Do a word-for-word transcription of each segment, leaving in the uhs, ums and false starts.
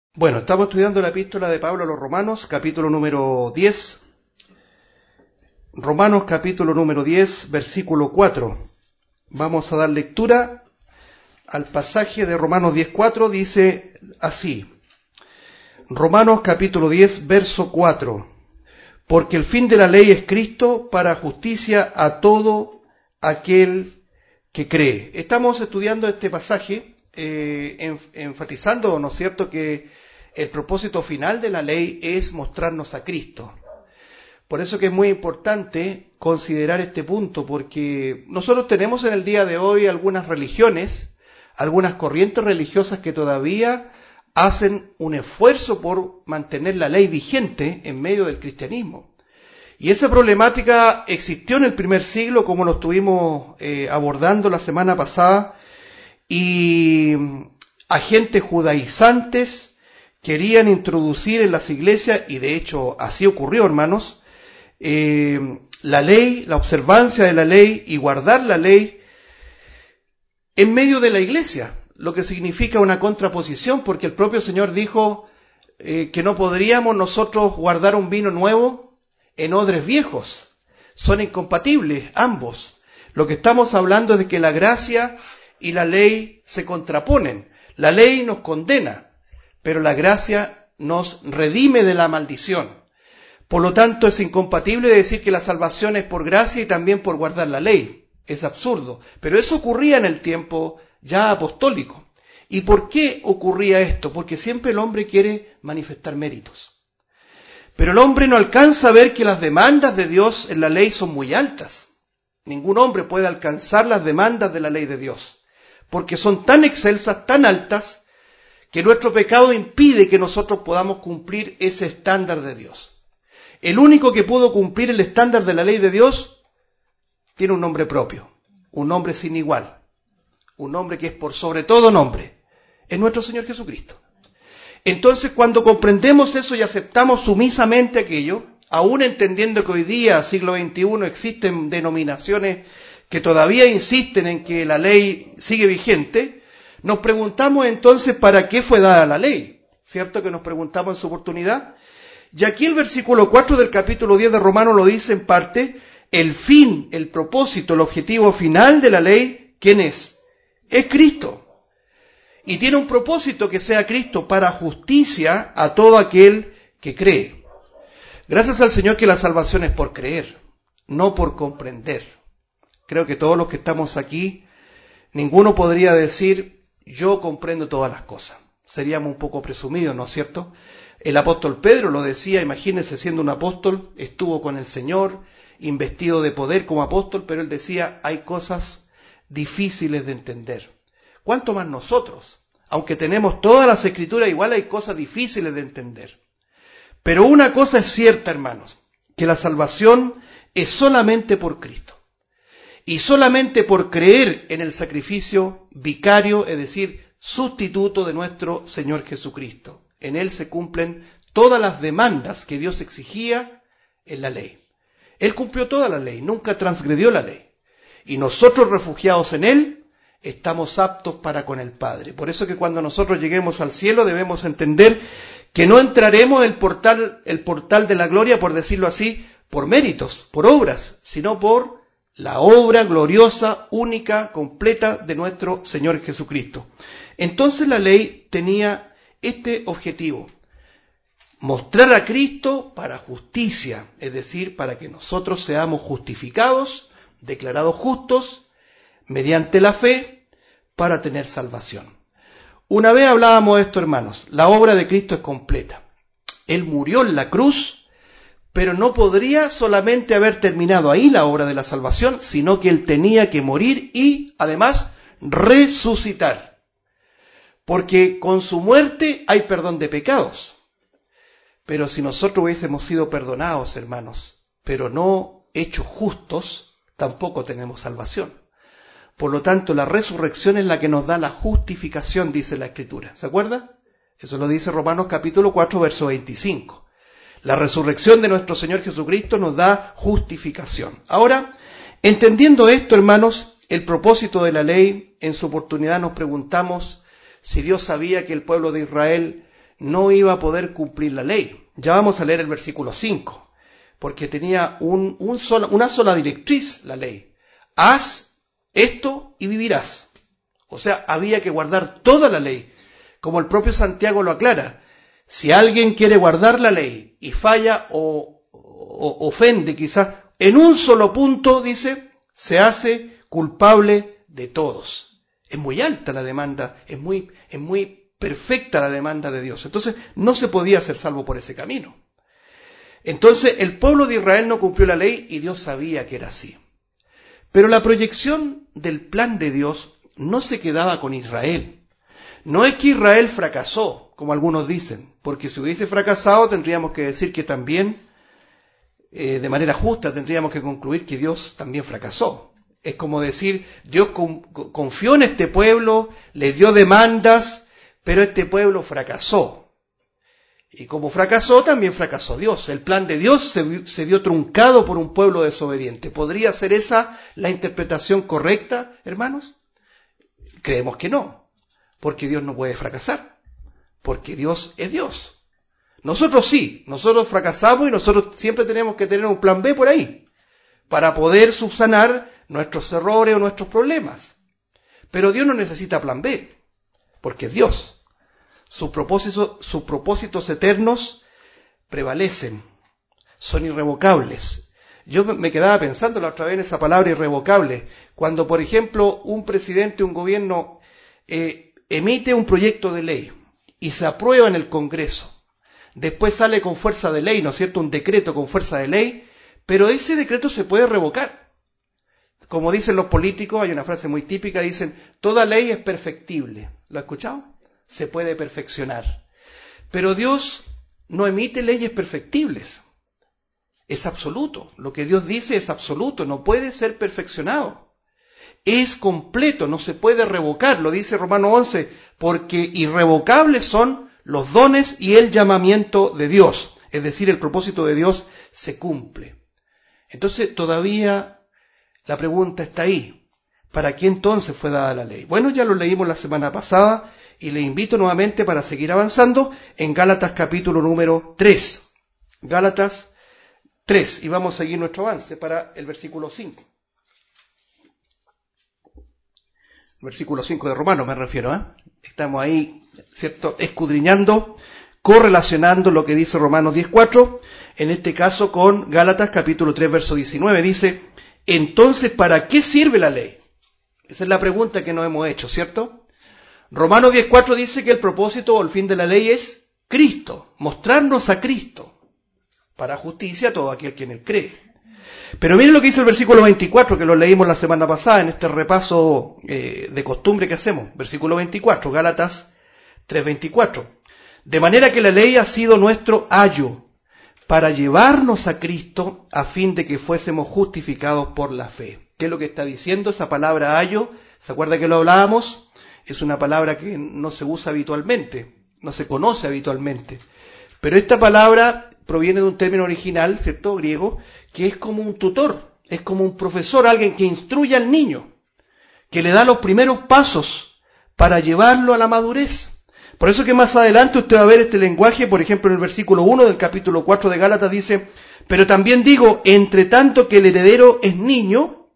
Bueno, estamos estudiando la epístola de Pablo a los Romanos, capítulo número diez. Romanos capítulo número diez, versículo cuatro. Vamos a dar lectura al pasaje de Romanos diez, cuatro, dice así. Romanos capítulo diez, verso cuatro. Porque el fin de la ley es Cristo para justicia a todo aquel que cree. Estamos estudiando este pasaje, eh, enf- enfatizando, ¿no es cierto?, que el propósito final de la ley es mostrarnos a Cristo. Por eso que es muy importante considerar este punto, porque nosotros tenemos en el día de hoy algunas religiones, algunas corrientes religiosas que todavía hacen un esfuerzo por mantener la ley vigente en medio del cristianismo. Y esa problemática existió en el primer siglo, como lo estuvimos eh, abordando la semana pasada, y agentes judaizantes querían introducir en las iglesias, y de hecho así ocurrió, hermanos, eh, la ley, la observancia de la ley y guardar la ley en medio de la iglesia, lo que significa una contraposición, porque el propio Señor dijo eh, que no podríamos nosotros guardar un vino nuevo en odres viejos. Son incompatibles ambos. Lo que estamos hablando es de que la gracia y la ley se contraponen. La ley nos condena, pero la gracia nos redime de la maldición. Por lo tanto, es incompatible decir que la salvación es por gracia y también por guardar la ley. Es absurdo. Pero eso ocurría en el tiempo ya apostólico. ¿Y por qué ocurría esto? Porque siempre el hombre quiere manifestar méritos. Pero el hombre no alcanza a ver que las demandas de Dios en la ley son muy altas. Ningún hombre puede alcanzar las demandas de la ley de Dios, porque son tan excelsas, tan altas, que nuestro pecado impide que nosotros podamos cumplir ese estándar de Dios. El único que pudo cumplir el estándar de la ley de Dios tiene un nombre propio, un nombre sin igual, un nombre que es por sobre todo nombre, es nuestro Señor Jesucristo. Entonces, cuando comprendemos eso y aceptamos sumisamente aquello, aún entendiendo que hoy día, siglo veintiuno, existen denominaciones que todavía insisten en que la ley sigue vigente, nos preguntamos entonces para qué fue dada la ley, ¿cierto? Que nos preguntamos en su oportunidad. Y aquí el versículo cuatro del capítulo diez de Romanos lo dice en parte, el fin, el propósito, el objetivo final de la ley, ¿quién es? Es Cristo. Y tiene un propósito que sea Cristo para justicia a todo aquel que cree. Gracias al Señor que la salvación es por creer, no por comprender. Creo que todos los que estamos aquí, ninguno podría decir, yo comprendo todas las cosas. Seríamos un poco presumidos, ¿no es cierto? El apóstol Pedro lo decía, imagínense, siendo un apóstol, estuvo con el Señor, investido de poder como apóstol, pero él decía, hay cosas difíciles de entender. ¿Cuánto más nosotros? Aunque tenemos todas las escrituras, igual hay cosas difíciles de entender. Pero una cosa es cierta, hermanos, que la salvación es solamente por Cristo. Y solamente por creer en el sacrificio vicario, es decir, sustituto de nuestro Señor Jesucristo. En Él se cumplen todas las demandas que Dios exigía en la ley. Él cumplió toda la ley, nunca transgredió la ley. Y nosotros, refugiados en Él, estamos aptos para con el Padre. Por eso que cuando nosotros lleguemos al cielo debemos entender que no entraremos el portal, el portal de la gloria, por decirlo así, por méritos, por obras, sino por la obra gloriosa, única, completa de nuestro Señor Jesucristo. Entonces la ley tenía este objetivo, mostrar a Cristo para justicia, es decir, para que nosotros seamos justificados, declarados justos, mediante la fe, para tener salvación. Una vez hablábamos de esto, hermanos, la obra de Cristo es completa. Él murió en la cruz, pero no podría solamente haber terminado ahí la obra de la salvación, sino que Él tenía que morir y, además, resucitar. Porque con su muerte hay perdón de pecados. Pero si nosotros hubiésemos sido perdonados, hermanos, pero no hechos justos, tampoco tenemos salvación. Por lo tanto, la resurrección es la que nos da la justificación, dice la Escritura. ¿Se acuerda? Eso lo dice Romanos capítulo cuatro, verso veinticinco. La resurrección de nuestro Señor Jesucristo nos da justificación. Ahora, entendiendo esto, hermanos, el propósito de la ley, en su oportunidad nos preguntamos si Dios sabía que el pueblo de Israel no iba a poder cumplir la ley. Ya vamos a leer el versículo cinco, porque tenía un, un sola, una sola directriz la ley. Haz esto y vivirás. O sea, había que guardar toda la ley, como el propio Santiago lo aclara. Si alguien quiere guardar la ley y falla o, o ofende quizás en un solo punto, dice, se hace culpable de todos. Es muy alta la demanda, es muy, es muy perfecta la demanda de Dios. Entonces no se podía ser salvo por ese camino. Entonces el pueblo de Israel no cumplió la ley y Dios sabía que era así. Pero la proyección del plan de Dios no se quedaba con Israel. No es que Israel fracasó, como algunos dicen, porque si hubiese fracasado tendríamos que decir que también, eh, de manera justa, tendríamos que concluir que Dios también fracasó. Es como decir, Dios confió en este pueblo, le dio demandas, pero este pueblo fracasó. Y como fracasó, también fracasó Dios. El plan de Dios se, se vio truncado por un pueblo desobediente. ¿Podría ser esa la interpretación correcta, hermanos? Creemos que no, porque Dios no puede fracasar, porque Dios es Dios. Nosotros sí, nosotros fracasamos y nosotros siempre tenemos que tener un plan B por ahí, para poder subsanar nuestros errores o nuestros problemas. Pero Dios no necesita plan B, porque es Dios. Sus propósitos, sus propósitos eternos prevalecen, son irrevocables. Yo me quedaba pensando la otra vez en esa palabra irrevocable, cuando por ejemplo un presidente, un gobierno eh, emite un proyecto de ley y se aprueba en el Congreso, después sale con fuerza de ley, ¿no es cierto?, un decreto con fuerza de ley, pero ese decreto se puede revocar. Como dicen los políticos, hay una frase muy típica, dicen, toda ley es perfectible. ¿Lo ha escuchado? Se puede perfeccionar. Pero Dios no emite leyes perfectibles. Es absoluto. Lo que Dios dice es absoluto, no puede ser perfeccionado. Es completo, no se puede revocar, lo dice Romanos once, porque irrevocables son los dones y el llamamiento de Dios. Es decir, el propósito de Dios se cumple. Entonces, todavía la pregunta está ahí. ¿Para qué entonces fue dada la ley? Bueno, ya lo leímos la semana pasada, y le invito nuevamente para seguir avanzando en Gálatas capítulo número tres. Gálatas tres, y vamos a seguir nuestro avance para el versículo cinco. Versículo cinco de Romanos me refiero, ¿eh? Estamos ahí, ¿cierto?, escudriñando, correlacionando lo que dice Romanos diez cuatro, en este caso con Gálatas capítulo tres, verso diecinueve. Dice, entonces, ¿para qué sirve la ley? Esa es la pregunta que nos hemos hecho, ¿cierto? Romanos diez cuatro dice que el propósito o el fin de la ley es Cristo, mostrarnos a Cristo, para justicia a todo aquel que en él cree. Pero miren lo que dice el versículo veinticuatro, que lo leímos la semana pasada en este repaso eh, de costumbre que hacemos. Versículo veinticuatro, Gálatas tres veinticuatro. De manera que la ley ha sido nuestro ayo para llevarnos a Cristo a fin de que fuésemos justificados por la fe. ¿Qué es lo que está diciendo esa palabra ayo? ¿Se acuerda que lo hablábamos? Es una palabra que no se usa habitualmente, no se conoce habitualmente. Pero esta palabra proviene de un término original, ¿cierto?, griego, que es como un tutor, es como un profesor, alguien que instruye al niño, que le da los primeros pasos para llevarlo a la madurez. Por eso que más adelante usted va a ver este lenguaje, por ejemplo en el versículo uno del capítulo cuatro de Gálatas dice, pero también digo, entre tanto que el heredero es niño,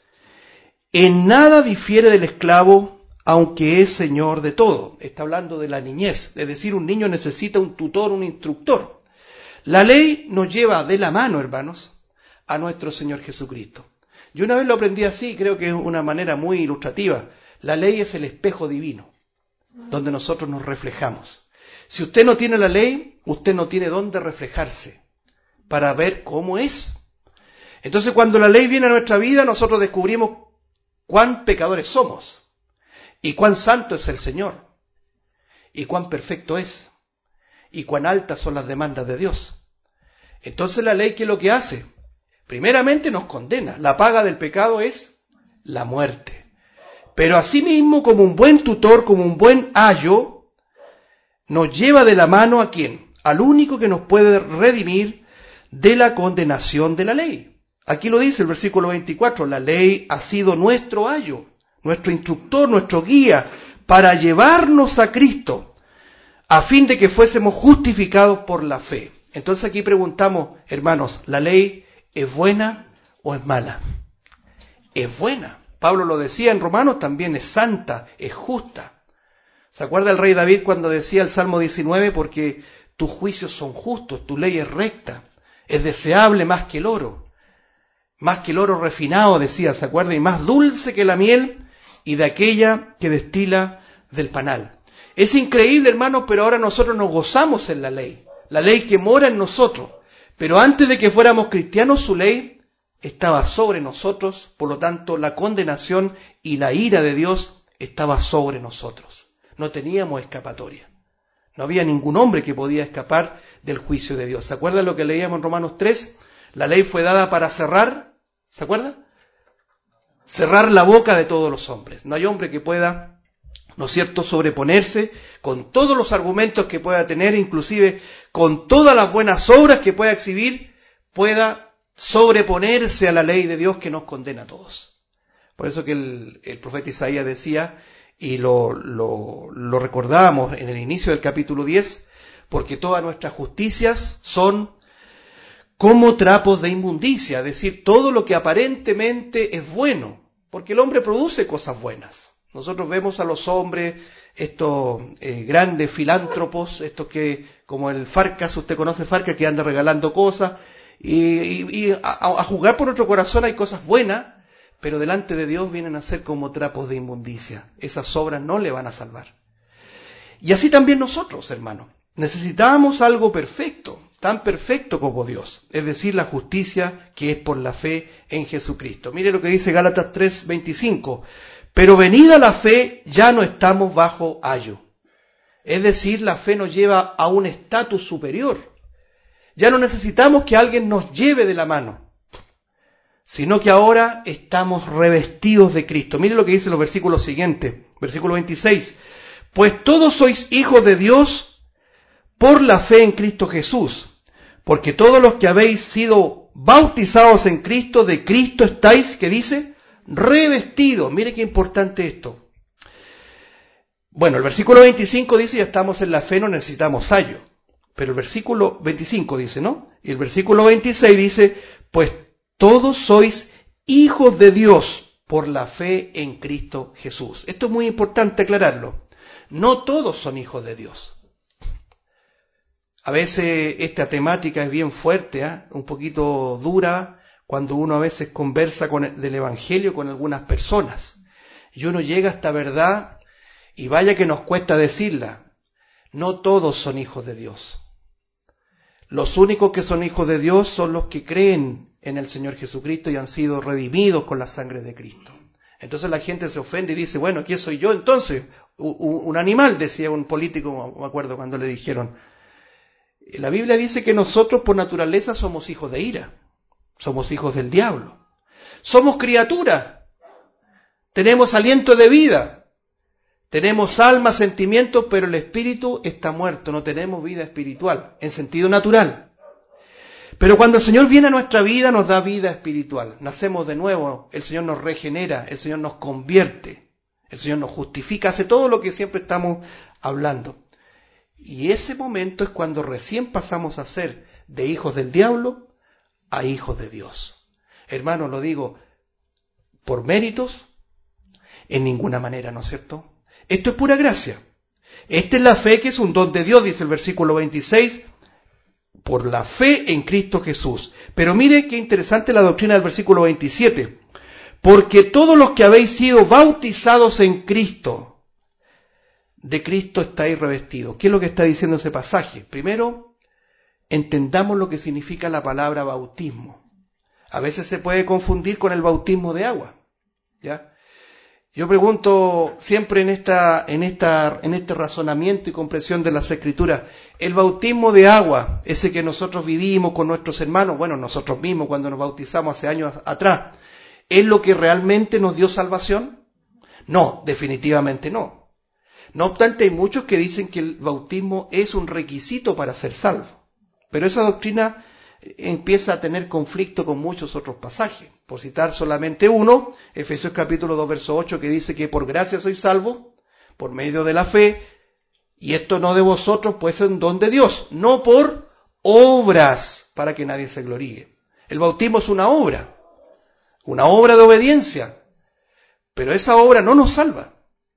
en nada difiere del esclavo, aunque es señor de todo. Está hablando de la niñez, es decir, un niño necesita un tutor, un instructor. La ley nos lleva de la mano, hermanos, a nuestro Señor Jesucristo. Yo una vez lo aprendí así, creo que es una manera muy ilustrativa. La ley es el espejo divino, donde nosotros nos reflejamos. Si usted no tiene la ley, usted no tiene dónde reflejarse para ver cómo es. Entonces, cuando la ley viene a nuestra vida, nosotros descubrimos cuán pecadores somos. Y cuán santo es el Señor, y cuán perfecto es, y cuán altas son las demandas de Dios. Entonces la ley, ¿qué es lo que hace? Primeramente nos condena. La paga del pecado es la muerte. Pero asimismo, como un buen tutor, como un buen ayo, nos lleva de la mano ¿a quién? Al único que nos puede redimir de la condenación de la ley. Aquí lo dice el versículo veinticuatro, la ley ha sido nuestro ayo, nuestro instructor, nuestro guía, para llevarnos a Cristo, a fin de que fuésemos justificados por la fe. Entonces aquí preguntamos, hermanos, ¿la ley es buena o es mala? Es buena. Pablo lo decía en Romanos, también es santa, es justa. ¿Se acuerda el rey David cuando decía el Salmo diecinueve? Porque tus juicios son justos, tu ley es recta, es deseable más que el oro, más que el oro refinado, decía, ¿se acuerda? Y más dulce que la miel y de aquella que destila del panal. Es increíble, hermanos, pero ahora nosotros nos gozamos en la ley, la ley que mora en nosotros. Pero antes de que fuéramos cristianos, su ley estaba sobre nosotros, por lo tanto, la condenación y la ira de Dios estaba sobre nosotros. No teníamos escapatoria. No había ningún hombre que podía escapar del juicio de Dios. ¿Se acuerdan lo que leíamos en Romanos tres? La ley fue dada para cerrar, ¿se acuerda? Cerrar la boca de todos los hombres. No hay hombre que pueda, ¿no es cierto?, sobreponerse con todos los argumentos que pueda tener, inclusive con todas las buenas obras que pueda exhibir, pueda sobreponerse a la ley de Dios que nos condena a todos. Por eso que el, el profeta Isaías decía, y lo, lo, lo recordábamos en el inicio del capítulo diez, porque todas nuestras justicias son como trapos de inmundicia, es decir, todo lo que aparentemente es bueno, porque el hombre produce cosas buenas. Nosotros vemos a los hombres, estos eh, grandes filántropos, estos que, como el Farcas, usted conoce Farcas, que anda regalando cosas, y, y, y a, a jugar por nuestro corazón hay cosas buenas, pero delante de Dios vienen a ser como trapos de inmundicia. Esas obras no le van a salvar. Y así también nosotros, hermanos, necesitamos algo perfecto, tan perfecto como Dios, es decir, la justicia que es por la fe en Jesucristo. Mire lo que dice Gálatas tres veinticinco. Pero venida la fe, ya no estamos bajo ayo. Es decir, la fe nos lleva a un estatus superior. Ya no necesitamos que alguien nos lleve de la mano, sino que ahora estamos revestidos de Cristo. Mire lo que dice los versículos siguientes, versículo veintiséis. Pues todos sois hijos de Dios por la fe en Cristo Jesús, porque todos los que habéis sido bautizados en Cristo, de Cristo estáis, ¿qué dice? Revestidos. Mire qué importante esto. Bueno, el versículo veinticinco dice, ya estamos en la fe, no necesitamos ayo. Pero el versículo veinticinco dice, ¿no? Y el versículo veintiséis dice, pues todos sois hijos de Dios por la fe en Cristo Jesús. Esto es muy importante aclararlo. No todos son hijos de Dios. A veces esta temática es bien fuerte, ¿eh? Un poquito dura, cuando uno a veces conversa con el, del Evangelio con algunas personas. Y uno llega a esta verdad, y vaya que nos cuesta decirla. No todos son hijos de Dios. Los únicos que son hijos de Dios son los que creen en el Señor Jesucristo y han sido redimidos con la sangre de Cristo. Entonces la gente se ofende y dice, bueno, ¿quién soy yo entonces? Un, un animal, decía un político, me acuerdo cuando le dijeron. La Biblia dice que nosotros por naturaleza somos hijos de ira, somos hijos del diablo, somos criaturas, tenemos aliento de vida, tenemos alma, sentimientos, pero el espíritu está muerto, no tenemos vida espiritual, en sentido natural. Pero cuando el Señor viene a nuestra vida, nos da vida espiritual. Nacemos de nuevo, el Señor nos regenera, el Señor nos convierte, el Señor nos justifica, hace todo lo que siempre estamos hablando. Y ese momento es cuando recién pasamos a ser de hijos del diablo a hijos de Dios. Hermanos, lo digo por méritos, en ninguna manera, ¿no es cierto? Esto es pura gracia. Esta es la fe que es un don de Dios, dice el versículo veintiséis, por la fe en Cristo Jesús. Pero mire qué interesante la doctrina del versículo veintisiete. Porque todos los que habéis sido bautizados en Cristo, de Cristo estáis revestidos. ¿Qué es lo que está diciendo ese pasaje? Primero, entendamos lo que significa la palabra bautismo. A veces se puede confundir con el bautismo de agua, ¿ya? Yo pregunto siempre en esta, en esta, en este razonamiento y comprensión de las Escrituras, el bautismo de agua, ese que nosotros vivimos con nuestros hermanos, bueno, nosotros mismos cuando nos bautizamos hace años atrás, ¿es lo que realmente nos dio salvación? No, definitivamente no. No obstante, hay muchos que dicen que el bautismo es un requisito para ser salvo. Pero esa doctrina empieza a tener conflicto con muchos otros pasajes. Por citar solamente uno, Efesios capítulo dos, verso ocho, que dice que por gracia sois salvos, por medio de la fe, Y esto no de vosotros, pues es un don de Dios, no por obras, para que nadie se gloríe. El bautismo es una obra, una obra de obediencia, pero esa obra no nos salva.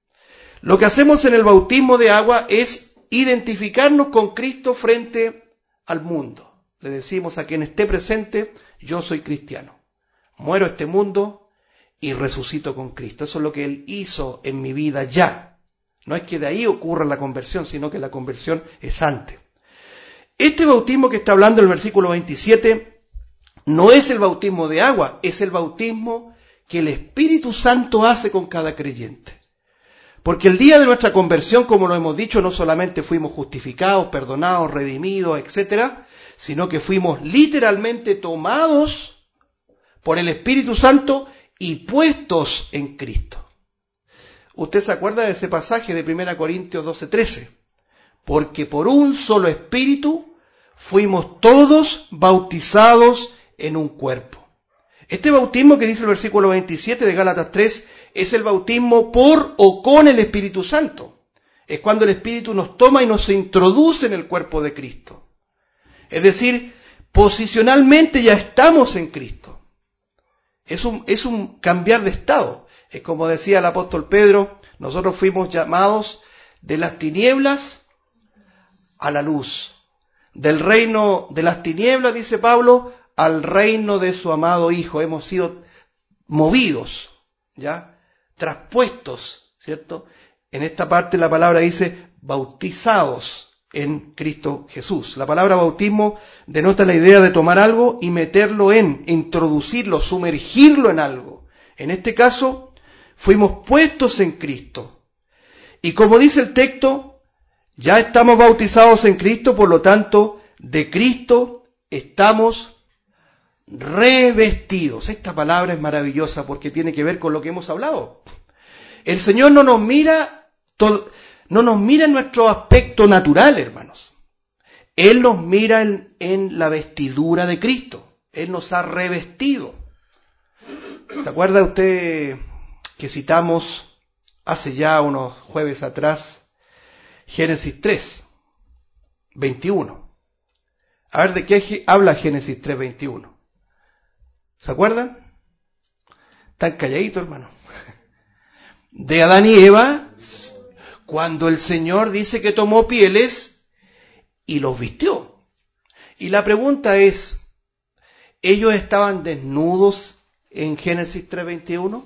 Lo que hacemos en el bautismo de agua es identificarnos con Cristo frente al mundo. Le decimos a quien esté presente, yo soy cristiano. Muero a este mundo y resucito con Cristo. Eso es lo que Él hizo en mi vida ya. No es que de ahí ocurra la conversión, sino que la conversión es antes. Este bautismo que está hablando el versículo veintisiete no es el bautismo de agua, es el bautismo que el Espíritu Santo hace con cada creyente. Porque el día de nuestra conversión, como lo hemos dicho, no solamente fuimos justificados, perdonados, redimidos, etcétera, sino que fuimos literalmente tomados por el Espíritu Santo y puestos en Cristo. Usted se acuerda de ese pasaje de primera Corintios doce trece. Porque por un solo Espíritu fuimos todos bautizados en un cuerpo. Este bautismo que dice el versículo veintisiete de Gálatas tres es el bautismo por o con el Espíritu Santo. Es cuando el Espíritu nos toma y nos introduce en el cuerpo de Cristo. Es decir, posicionalmente ya estamos en Cristo. Es un, es un cambiar de estado. Es como decía el apóstol Pedro, nosotros fuimos llamados de las tinieblas a la luz. Del reino de las tinieblas, dice Pablo, al reino de su amado Hijo. Hemos sido movidos, ¿ya? Traspuestos, ¿cierto? En esta parte la palabra dice bautizados en Cristo Jesús. La palabra bautismo denota la idea de tomar algo y meterlo en, introducirlo, sumergirlo en algo. En este caso, fuimos puestos en Cristo. Y como dice el texto, ya estamos bautizados en Cristo, por lo tanto, de Cristo estamos revestidos. Esta palabra es maravillosa porque tiene que ver con lo que hemos hablado. El Señor no nos mira, no nos mira en nuestro aspecto natural, hermanos. Él nos mira en, en la vestidura de Cristo. Él nos ha revestido. ¿Se acuerda usted que citamos hace ya unos jueves atrás Génesis tres, veintiuno? A ver, ¿de qué habla Génesis tres, veintiuno? ¿Se acuerdan? Tan calladito, hermano. De Adán y Eva, cuando el Señor dice que tomó pieles y los vistió. Y la pregunta es, ¿ellos estaban desnudos en Génesis tres, veintiuno?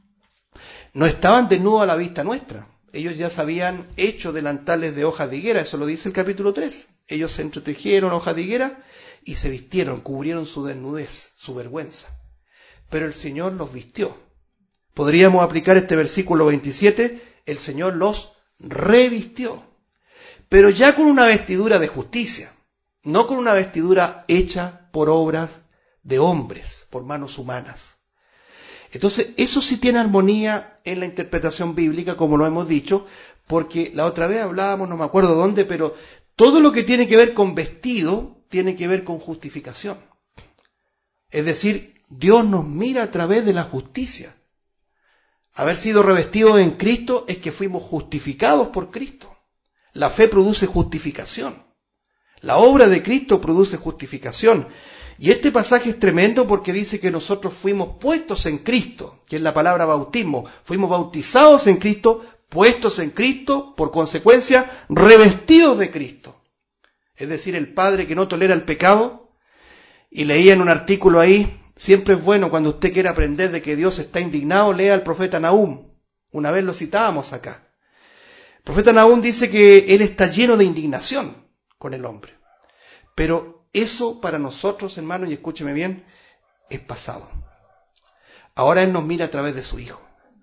No estaban desnudos a la vista nuestra. Ellos ya se habían hecho delantales de hojas de higuera, eso lo dice el capítulo tres. Ellos se entretejieron hojas de higuera y se vistieron, cubrieron su desnudez, su vergüenza. Pero el Señor los vistió. Podríamos aplicar este versículo veintisiete, el Señor los revistió. Pero ya con una vestidura de justicia, no con una vestidura hecha por obras de hombres, por manos humanas. Entonces, eso sí tiene armonía en la interpretación bíblica, como lo hemos dicho, porque la otra vez hablábamos, no me acuerdo dónde, pero todo lo que tiene que ver con vestido tiene que ver con justificación. Es decir, Dios nos mira a través de la justicia. Haber sido revestidos en Cristo es que fuimos justificados por Cristo. La fe produce justificación. La obra de Cristo produce justificación. Y este pasaje es tremendo porque dice que nosotros fuimos puestos en Cristo, que es la palabra bautismo. Fuimos bautizados en Cristo, puestos en Cristo, por consecuencia, revestidos de Cristo. Es decir, el Padre que no tolera el pecado, y leía en un artículo ahí, siempre es bueno cuando usted quiere aprender de que Dios está indignado, lea al profeta Nahum. Una vez lo citábamos acá. El profeta Nahum dice que él está lleno de indignación con el hombre. Pero eso para nosotros, hermanos, y escúcheme bien, es pasado. Ahora Él nos mira a través de su Hijo.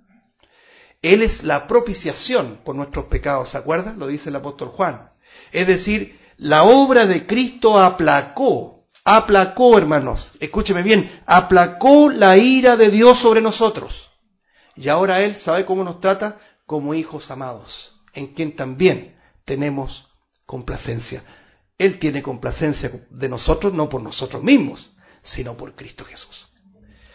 Él es la propiciación por nuestros pecados, ¿se acuerdan? Lo dice el apóstol Juan. Es decir, la obra de Cristo aplacó, aplacó, hermanos, escúcheme bien, aplacó la ira de Dios sobre nosotros. Y ahora Él, ¿sabe cómo nos trata? Como hijos amados, en quien también tenemos complacencia. Él tiene complacencia de nosotros, no por nosotros mismos, sino por Cristo Jesús.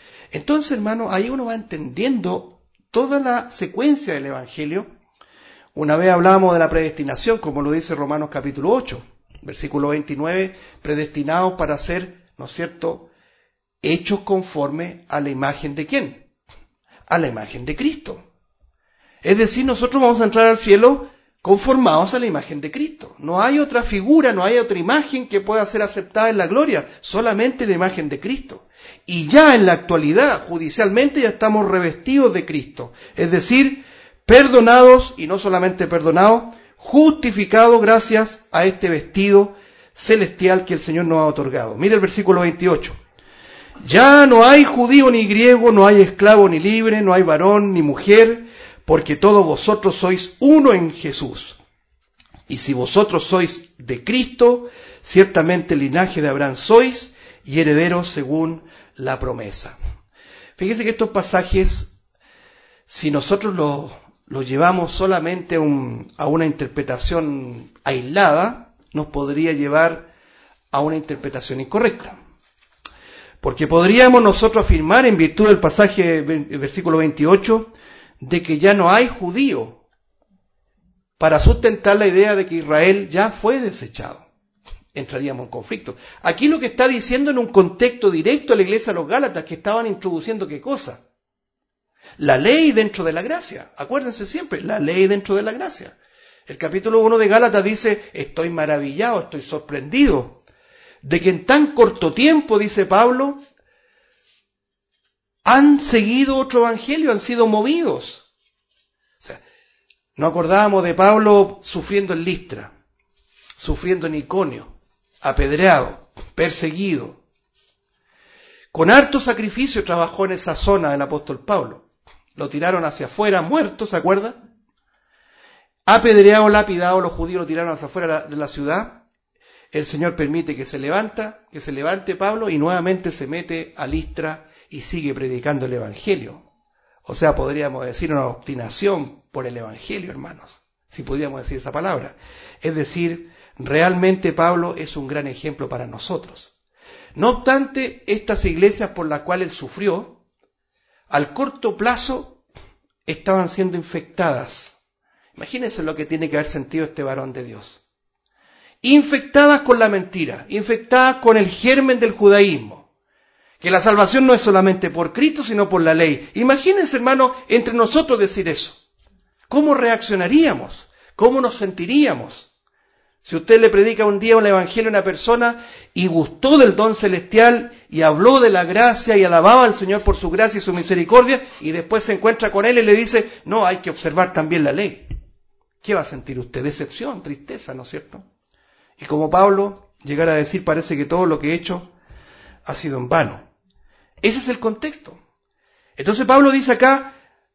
Entonces, hermano, ahí uno va entendiendo toda la secuencia del Evangelio. Una vez hablábamos de la predestinación, como lo dice Romanos capítulo ocho, versículo veintinueve, predestinados para ser, ¿no es cierto?, hechos conforme a la imagen de ¿quién? A la imagen de Cristo. Es decir, nosotros vamos a entrar al cielo conformados a la imagen de Cristo. No hay otra figura, no hay otra imagen que pueda ser aceptada en la gloria, solamente la imagen de Cristo. Y ya en la actualidad, judicialmente, ya estamos revestidos de Cristo. Es decir, perdonados, y no solamente perdonados, justificados gracias a este vestido celestial que el Señor nos ha otorgado. Mire el versículo veintiocho. Ya no hay judío ni griego, no hay esclavo ni libre, no hay varón ni mujer, porque todos vosotros sois uno en Jesús. Y si vosotros sois de Cristo, ciertamente el linaje de Abraham sois y herederos según la promesa. Fíjese que estos pasajes, si nosotros los, los llevamos solamente a, un, a una interpretación aislada, nos podría llevar a una interpretación incorrecta. Porque podríamos nosotros afirmar, en virtud del pasaje, versículo veintiocho, de que ya no hay judío, para sustentar la idea de que Israel ya fue desechado. Entraríamos en conflicto. Aquí lo que está diciendo en un contexto directo a la iglesia de los Gálatas, que estaban introduciendo ¿qué cosa? La ley dentro de la gracia. Acuérdense siempre, la ley dentro de la gracia. El capítulo uno de Gálatas dice, estoy maravillado, estoy sorprendido de que en tan corto tiempo, dice Pablo, han seguido otro evangelio, han sido movidos. O sea, no acordábamos de Pablo sufriendo en Listra, sufriendo en Iconio, apedreado, perseguido. Con harto sacrificio trabajó en esa zona el apóstol Pablo. Lo tiraron hacia afuera, muerto, ¿se acuerda? Apedreado, lapidado, los judíos lo tiraron hacia afuera de la ciudad. El Señor permite que se levanta, que se levante Pablo y nuevamente se mete a Listra y sigue predicando el Evangelio. O sea, podríamos decir una obstinación por el Evangelio, hermanos, si podríamos decir esa palabra. Es decir, realmente Pablo es un gran ejemplo para nosotros. No obstante, estas iglesias por las cuales él sufrió, al corto plazo estaban siendo infectadas. Imagínense lo que tiene que haber sentido este varón de Dios. Infectadas con la mentira, infectadas con el germen del judaísmo, que la salvación no es solamente por Cristo, sino por la ley. Imagínense, hermano, entre nosotros decir eso. ¿Cómo reaccionaríamos? ¿Cómo nos sentiríamos? Si usted le predica un día un evangelio a una persona y gustó del don celestial y habló de la gracia y alababa al Señor por su gracia y su misericordia, y después se encuentra con él y le dice, no, hay que observar también la ley. ¿Qué va a sentir usted? Decepción, tristeza, ¿no es cierto? Y como Pablo llegara a decir, parece que todo lo que he hecho ha sido en vano. Ese es el contexto. Entonces Pablo dice acá,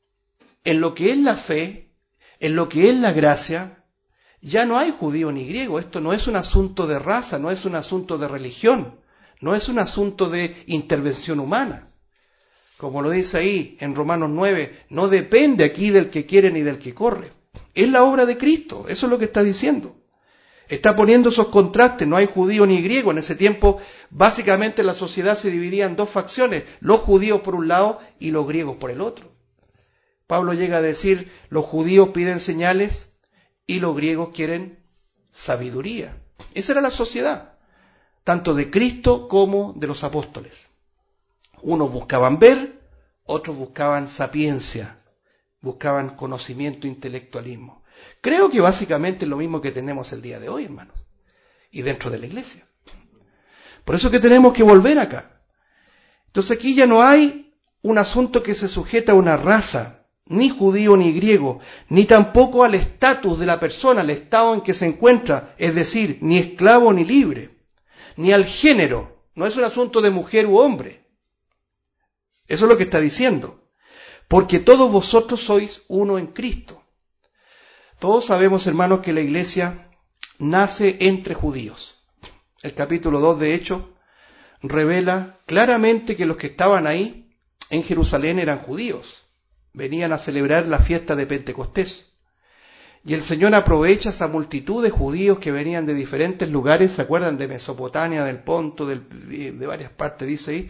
en lo que es la fe, en lo que es la gracia, ya no hay judío ni griego. Esto no es un asunto de raza, no es un asunto de religión, no es un asunto de intervención humana. Como lo dice ahí en Romanos nueve, no depende aquí del que quiere ni del que corre. Es la obra de Cristo, eso es lo que está diciendo. Está poniendo esos contrastes, no hay judío ni griego. En ese tiempo, básicamente la sociedad se dividía en dos facciones, los judíos por un lado y los griegos por el otro. Pablo llega a decir, los judíos piden señales y los griegos quieren sabiduría. Esa era la sociedad, tanto de Cristo como de los apóstoles. Unos buscaban ver, otros buscaban sapiencia, buscaban conocimiento, intelectualismo. Creo que básicamente es lo mismo que tenemos el día de hoy, hermanos, y dentro de la iglesia. Por eso que tenemos que volver acá. Entonces aquí ya no hay un asunto que se sujeta a una raza, ni judío ni griego, ni tampoco al estatus de la persona, al estado en que se encuentra, es decir, ni esclavo ni libre, ni al género. No es un asunto de mujer u hombre. Eso es lo que está diciendo. Porque todos vosotros sois uno en Cristo. Todos sabemos, hermanos, que la iglesia nace entre judíos. El capítulo dos, de hecho, revela claramente que los que estaban ahí en Jerusalén eran judíos. Venían a celebrar la fiesta de Pentecostés. Y el Señor aprovecha esa multitud de judíos que venían de diferentes lugares, ¿se acuerdan? De Mesopotamia, del Ponto, del, de varias partes, dice ahí.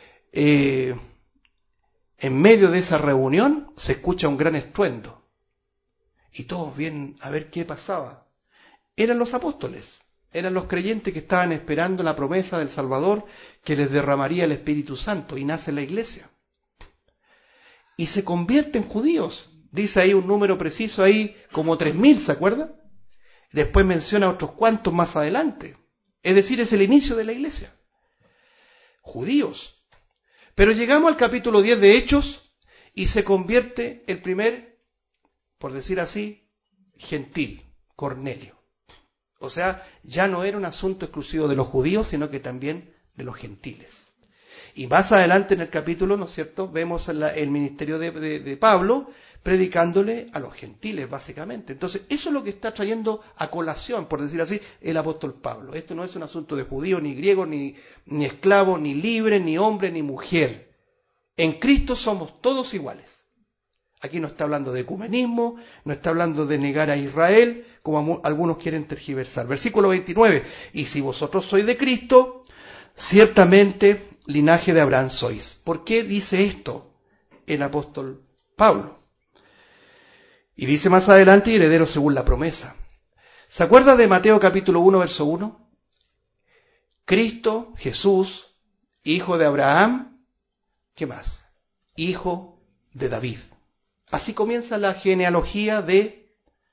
Eh, en medio de esa reunión se escucha un gran estruendo. Y todos vienen a ver qué pasaba. Eran los apóstoles, eran los creyentes que estaban esperando la promesa del Salvador que les derramaría el Espíritu Santo, y nace la iglesia. Y se convierten en judíos. Dice ahí un número preciso ahí, como tres mil, ¿se acuerda? Después menciona otros cuantos más adelante. Es decir, es el inicio de la iglesia. Judíos. Pero llegamos al capítulo diez de Hechos y se convierte el primer, por decir así, gentil, Cornelio. O sea, ya no era un asunto exclusivo de los judíos, sino que también de los gentiles. Y más adelante en el capítulo, ¿no es cierto?, vemos la, el ministerio de, de, de Pablo predicándole a los gentiles, básicamente. Entonces, eso es lo que está trayendo a colación, por decir así, el apóstol Pablo. Esto no es un asunto de judío, ni griego, ni, ni esclavo, ni libre, ni hombre, ni mujer. En Cristo somos todos iguales. Aquí no está hablando de ecumenismo, no está hablando de negar a Israel, como algunos quieren tergiversar. Versículo veintinueve, y si vosotros sois de Cristo, ciertamente linaje de Abraham sois. ¿Por qué dice esto el apóstol Pablo? Y dice más adelante, y heredero según la promesa. ¿Se acuerda de Mateo capítulo uno, verso uno? Cristo, Jesús, hijo de Abraham, ¿qué más? Hijo de David. Así comienza la genealogía de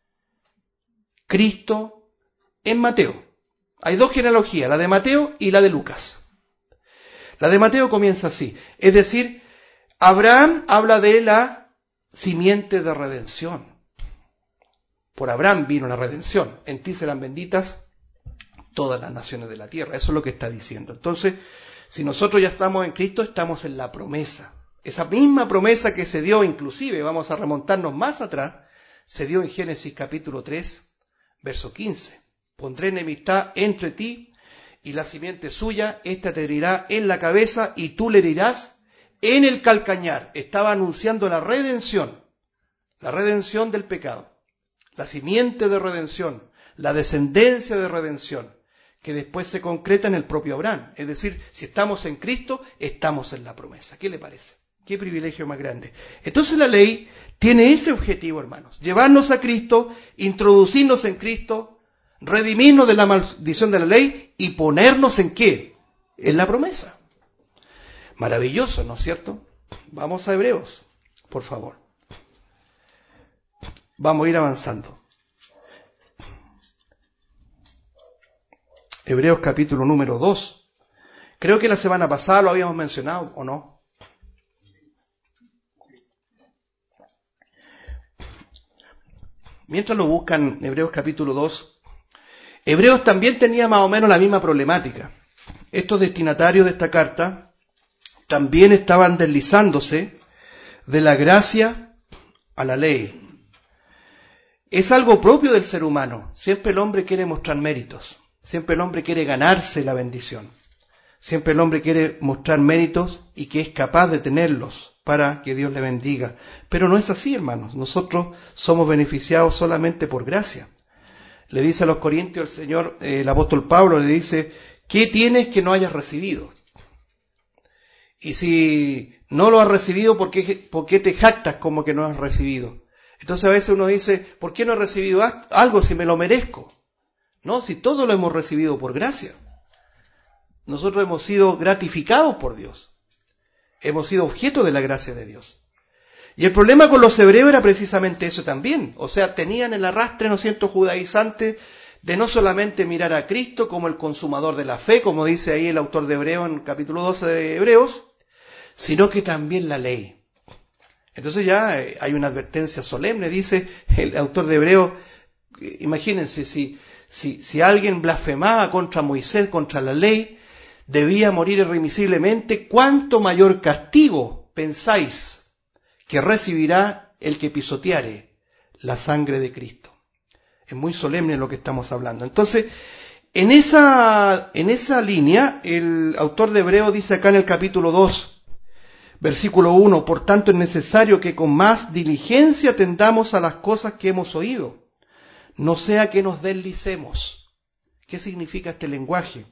Cristo en Mateo. Hay dos genealogías, la de Mateo y la de Lucas. La de Mateo comienza así, es decir, Abraham habla de la simiente de redención. Por Abraham vino la redención, en ti serán benditas todas las naciones de la tierra. Eso es lo que está diciendo. Entonces, si nosotros ya estamos en Cristo, estamos en la promesa. Esa misma promesa que se dio, inclusive, vamos a remontarnos más atrás, se dio en Génesis capítulo tres, verso quince. Pondré enemistad entre ti y la simiente suya, ésta te herirá en la cabeza y tú le herirás en el calcañar. Estaba anunciando la redención, la redención del pecado, la simiente de redención, la descendencia de redención, que después se concreta en el propio Abraham. Es decir, si estamos en Cristo, estamos en la promesa. ¿Qué le parece? Qué privilegio más grande. Entonces la ley tiene ese objetivo, hermanos, llevarnos a Cristo, introducirnos en Cristo, redimirnos de la maldición de la ley y ponernos en ¿qué? En la promesa. Maravilloso, ¿no es cierto? Vamos a Hebreos, por favor. Vamos a ir avanzando. Hebreos capítulo número dos. Creo que la semana pasada lo habíamos mencionado, ¿o no? Mientras lo buscan, Hebreos capítulo dos, Hebreos también tenía más o menos la misma problemática. Estos destinatarios de esta carta también estaban deslizándose de la gracia a la ley. Es algo propio del ser humano. Siempre el hombre quiere mostrar méritos. Siempre el hombre quiere ganarse la bendición. Siempre el hombre quiere mostrar méritos y que es capaz de tenerlos para que Dios le bendiga. Pero no es así, hermanos. Nosotros somos beneficiados solamente por gracia. Le dice a los corintios el Señor, eh, el apóstol Pablo, le dice, ¿qué tienes que no hayas recibido? Y si no lo has recibido, ¿por qué, por qué te jactas como que no has recibido? Entonces a veces uno dice, ¿por qué no he recibido algo si me lo merezco? No, si todo lo hemos recibido por gracia. Nosotros hemos sido gratificados por Dios. Hemos sido objeto de la gracia de Dios. Y el problema con los hebreos era precisamente eso también. O sea, tenían el arrastre, ¿no es cierto?, judaizante, de no solamente mirar a Cristo como el consumador de la fe, como dice ahí el autor de Hebreos en capítulo doce de Hebreos, sino que también la ley. Entonces ya hay una advertencia solemne, dice el autor de Hebreos, imagínense, si, si, si alguien blasfemaba contra Moisés, contra la ley, debía morir irremisiblemente, ¿cuánto mayor castigo pensáis que recibirá el que pisoteare la sangre de Cristo? Es muy solemne lo que estamos hablando. Entonces, en esa, en esa línea, el autor de Hebreos dice acá en el capítulo dos, versículo uno, por tanto es necesario que con más diligencia atendamos a las cosas que hemos oído, no sea que nos deslicemos. ¿Qué significa este lenguaje?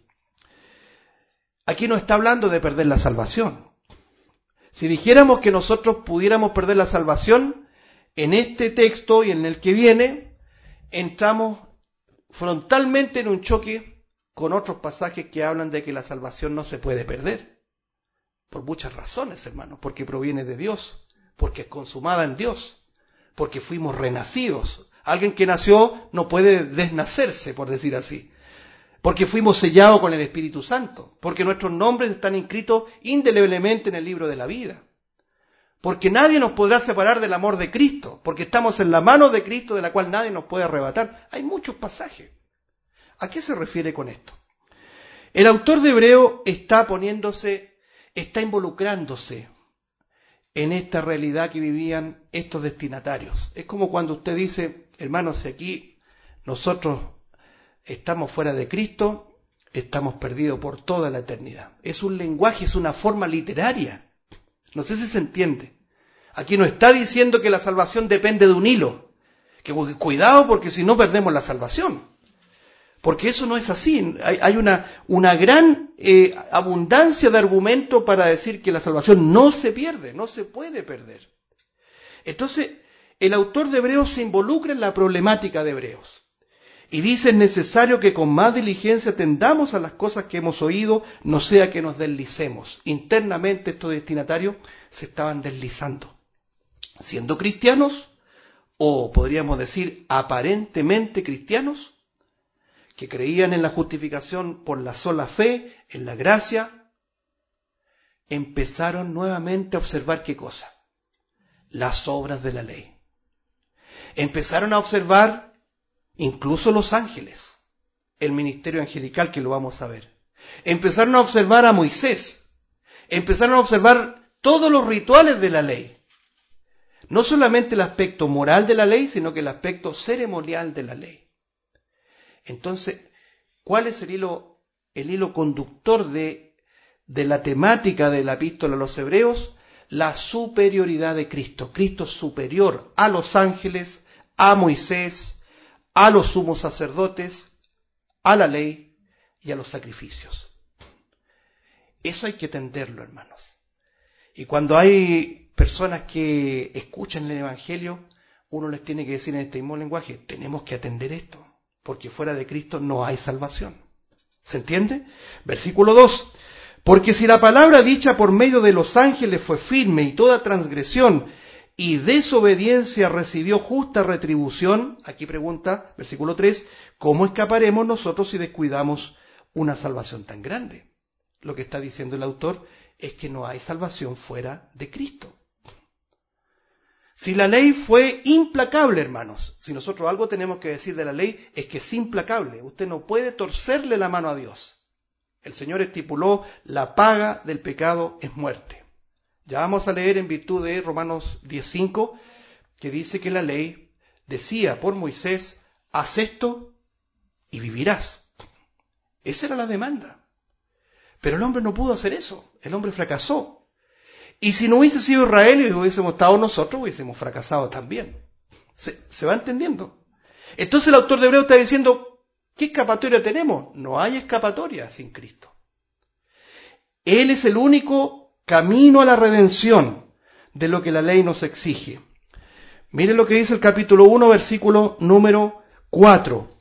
Aquí no está hablando de perder la salvación. Si dijéramos que nosotros pudiéramos perder la salvación, en este texto y en el que viene, entramos frontalmente en un choque con otros pasajes que hablan de que la salvación no se puede perder. Por muchas razones, hermanos, porque proviene de Dios, porque es consumada en Dios, porque fuimos renacidos. Alguien que nació no puede desnacerse, por decir así, porque fuimos sellados con el Espíritu Santo, porque nuestros nombres están inscritos indeleblemente en el libro de la vida, porque nadie nos podrá separar del amor de Cristo, porque estamos en la mano de Cristo de la cual nadie nos puede arrebatar. Hay muchos pasajes. ¿A qué se refiere con esto? El autor de Hebreo está poniéndose, está involucrándose en esta realidad que vivían estos destinatarios. Es como cuando usted dice, hermanos, si aquí nosotros estamos fuera de Cristo, estamos perdidos por toda la eternidad. Es un lenguaje, es una forma literaria. No sé si se entiende. Aquí no está diciendo que la salvación depende de un hilo. Que cuidado porque si no perdemos la salvación. Porque eso no es así. Hay, hay una, una gran eh, abundancia de argumentos para decir que la salvación no se pierde, no se puede perder. Entonces, el autor de Hebreos se involucra en la problemática de Hebreos. Y dice, es necesario que con más diligencia atendamos a las cosas que hemos oído, no sea que nos deslicemos. Internamente estos destinatarios se estaban deslizando. Siendo cristianos, o podríamos decir aparentemente cristianos, que creían en la justificación por la sola fe, en la gracia, empezaron nuevamente a observar ¿qué cosa? Las obras de la ley. Empezaron a observar incluso los ángeles, el ministerio angelical que lo vamos a ver. Empezaron a observar a Moisés, empezaron a observar todos los rituales de la ley. No solamente el aspecto moral de la ley, sino que el aspecto ceremonial de la ley. Entonces, ¿cuál es el hilo, el hilo conductor de, de la temática de la epístola a los Hebreos? La superioridad de Cristo. Cristo es superior a los ángeles, a Moisés, a los sumos sacerdotes, a la ley y a los sacrificios. Eso hay que entenderlo, hermanos. Y cuando hay personas que escuchan el Evangelio, uno les tiene que decir en este mismo lenguaje, tenemos que atender esto, porque fuera de Cristo no hay salvación. ¿Se entiende? Versículo dos. Porque si la palabra dicha por medio de los ángeles fue firme y toda transgresión y desobediencia recibió justa retribución, aquí pregunta, versículo tres, ¿cómo escaparemos nosotros si descuidamos una salvación tan grande? Lo que está diciendo el autor es que no hay salvación fuera de Cristo. Si la ley fue implacable, hermanos, si nosotros algo tenemos que decir de la ley, es que es implacable. Usted no puede torcerle la mano a Dios. El Señor estipuló, la paga del pecado es muerte. Ya vamos a leer en virtud de Romanos diez cinco, que dice que la ley decía por Moisés, haz esto y vivirás. Esa era la demanda. Pero el hombre no pudo hacer eso. El hombre fracasó. Y si no hubiese sido Israel y hubiésemos estado nosotros, hubiésemos fracasado también. ¿Se, se va entendiendo? Entonces el autor de Hebreos está diciendo, ¿qué escapatoria tenemos? No hay escapatoria sin Cristo. Él es el único camino a la redención de lo que la ley nos exige. Miren lo que dice el capítulo uno, versículo número cuatro.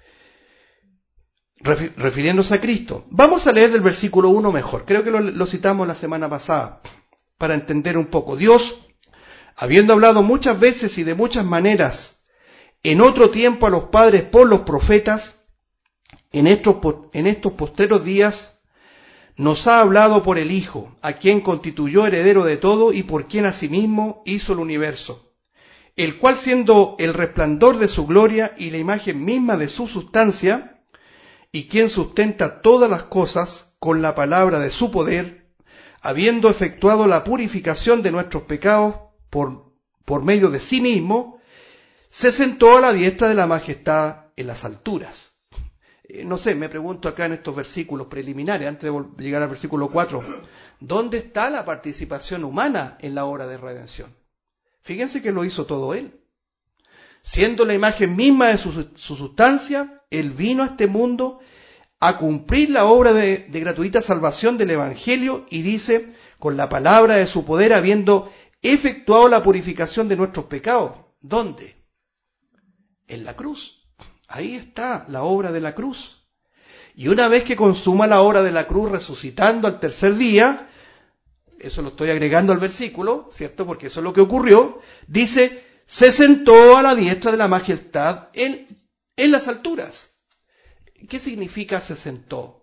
Refiriéndose a Cristo. Vamos a leer del versículo uno mejor. Creo que lo, lo citamos la semana pasada para entender un poco. Dios, habiendo hablado muchas veces y de muchas maneras en otro tiempo a los padres por los profetas, en estos, en estos postreros días nos ha hablado por el Hijo, a quien constituyó heredero de todo y por quien asimismo hizo el universo, el cual siendo el resplandor de su gloria y la imagen misma de su sustancia, y quien sustenta todas las cosas con la palabra de su poder, habiendo efectuado la purificación de nuestros pecados por, por medio de sí mismo, se sentó a la diestra de la majestad en las alturas. Eh, no sé, me pregunto acá en estos versículos preliminares, antes de llegar al versículo cuatro, ¿dónde está la participación humana en la obra de redención? Fíjense que lo hizo todo Él. Siendo la imagen misma de su, su sustancia, Él vino a este mundo a cumplir la obra de, de gratuita salvación del Evangelio y dice, con la palabra de su poder, habiendo efectuado la purificación de nuestros pecados. ¿Dónde? En la cruz. Ahí está la obra de la cruz. Y una vez que consuma la obra de la cruz, resucitando al tercer día, eso lo estoy agregando al versículo, ¿cierto? Porque eso es lo que ocurrió, dice, se sentó a la diestra de la majestad en, en las alturas. ¿Qué significa se sentó?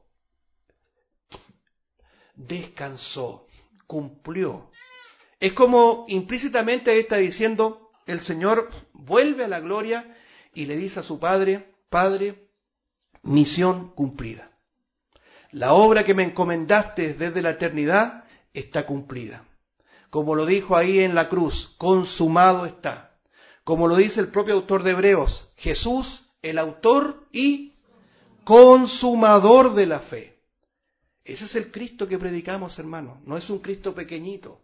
Descansó, cumplió. Es como implícitamente está diciendo, el Señor vuelve a la gloria y le dice a su Padre, Padre, misión cumplida. La obra que me encomendaste desde la eternidad está cumplida. Como lo dijo ahí en la cruz, consumado está. Como lo dice el propio autor de Hebreos, Jesús, el autor y consumador de la fe. Ese es el Cristo que predicamos, hermanos. No es un Cristo pequeñito.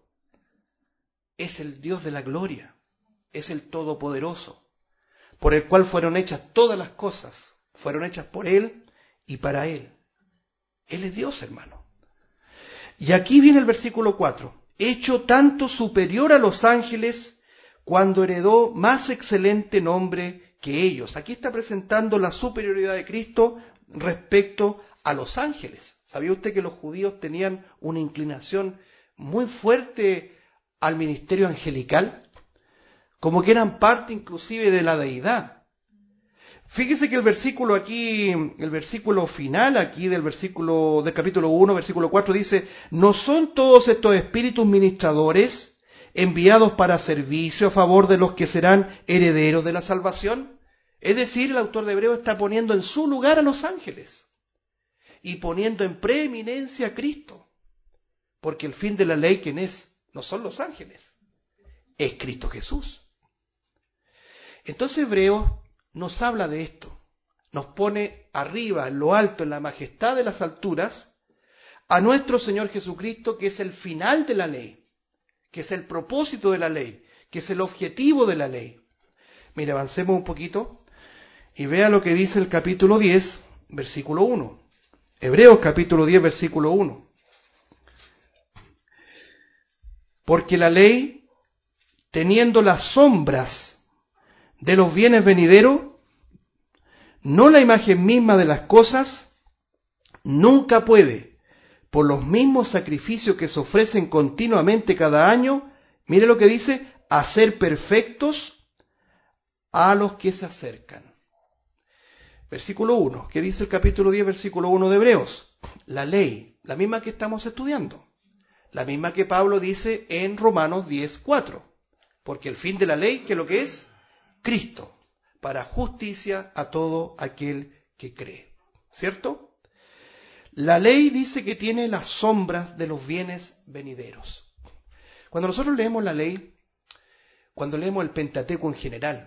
Es el Dios de la gloria. Es el Todopoderoso, por el cual fueron hechas todas las cosas. Fueron hechas por Él y para Él. Él es Dios, hermano. Y aquí viene el versículo cuatro. Hecho tanto superior a los ángeles, cuando heredó más excelente nombre que ellos. Aquí está presentando la superioridad de Cristo respecto a los ángeles. ¿Sabía usted que los judíos tenían una inclinación muy fuerte al ministerio angelical? Como que eran parte inclusive de la deidad. Fíjese que el versículo aquí, el versículo final aquí del versículo del capítulo uno, versículo cuatro dice, ¿no son todos estos espíritus ministradores enviados para servicio a favor de los que serán herederos de la salvación? Es decir, el autor de Hebreos está poniendo en su lugar a los ángeles y poniendo en preeminencia a Cristo, porque el fin de la ley, ¿quién es? No son los ángeles, es Cristo Jesús. Entonces Hebreos nos habla de esto, nos pone arriba, en lo alto, en la majestad de las alturas, a nuestro Señor Jesucristo, que es el final de la ley, que es el propósito de la ley, que es el objetivo de la ley. Mire, avancemos un poquito y vea lo que dice el capítulo diez, versículo uno. Hebreos capítulo diez, versículo uno. Porque la ley, teniendo las sombras de los bienes venideros, no la imagen misma de las cosas, nunca puede, por los mismos sacrificios que se ofrecen continuamente cada año, mire lo que dice, hacer perfectos a los que se acercan. Versículo uno, ¿qué dice el capítulo diez, versículo uno de Hebreos? La ley, la misma que estamos estudiando, la misma que Pablo dice en Romanos diez, cuatro, porque el fin de la ley, ¿qué es lo que es? Cristo, para justicia a todo aquel que cree, ¿cierto? La ley dice que tiene las sombras de los bienes venideros. Cuando nosotros leemos la ley, cuando leemos el Pentateuco en general,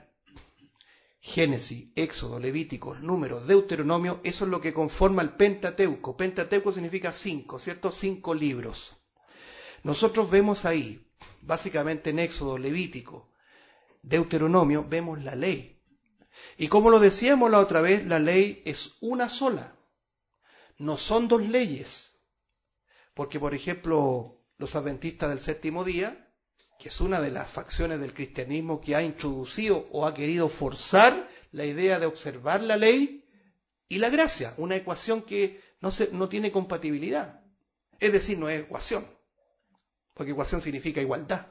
Génesis, Éxodo, Levítico, Números, Deuteronomio, eso es lo que conforma el Pentateuco. Pentateuco significa cinco, ¿cierto? Cinco libros. Nosotros vemos ahí, básicamente en Éxodo, Levítico, Deuteronomio, vemos la ley. Y como lo decíamos la otra vez, la ley es una sola. No son dos leyes. Porque, por ejemplo, los adventistas del séptimo día, que es una de las facciones del cristianismo que ha introducido o ha querido forzar la idea de observar la ley y la gracia, una ecuación que no, se, no tiene compatibilidad. Es decir, no es ecuación, porque ecuación significa igualdad.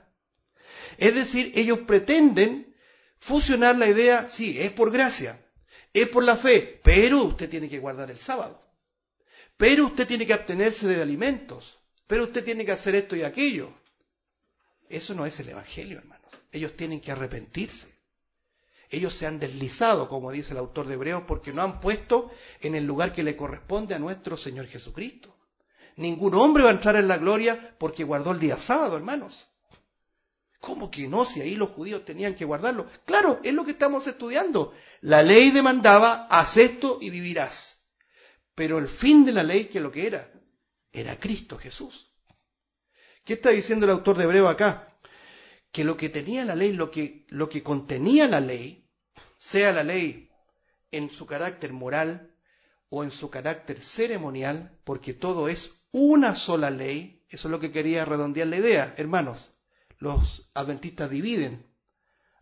Es decir, ellos pretenden fusionar la idea, sí, es por gracia, es por la fe, pero usted tiene que guardar el sábado, pero usted tiene que abstenerse de alimentos, pero usted tiene que hacer esto y aquello. Eso no es el Evangelio, hermanos. Ellos tienen que arrepentirse. Ellos se han deslizado, como dice el autor de Hebreos, porque no han puesto en el lugar que le corresponde a nuestro Señor Jesucristo. Ningún hombre va a entrar en la gloria porque guardó el día sábado, hermanos. ¿Cómo que no? Si ahí los judíos tenían que guardarlo. Claro, es lo que estamos estudiando. La ley demandaba, haz esto y vivirás. Pero el fin de la ley, ¿qué es lo que era? Era Cristo Jesús. ¿Qué está diciendo el autor de Hebreo acá? Que lo que tenía la ley, lo que, lo que contenía la ley, sea la ley en su carácter moral o en su carácter ceremonial, porque todo es una sola ley, eso es lo que quería redondear la idea, hermanos. Los adventistas dividen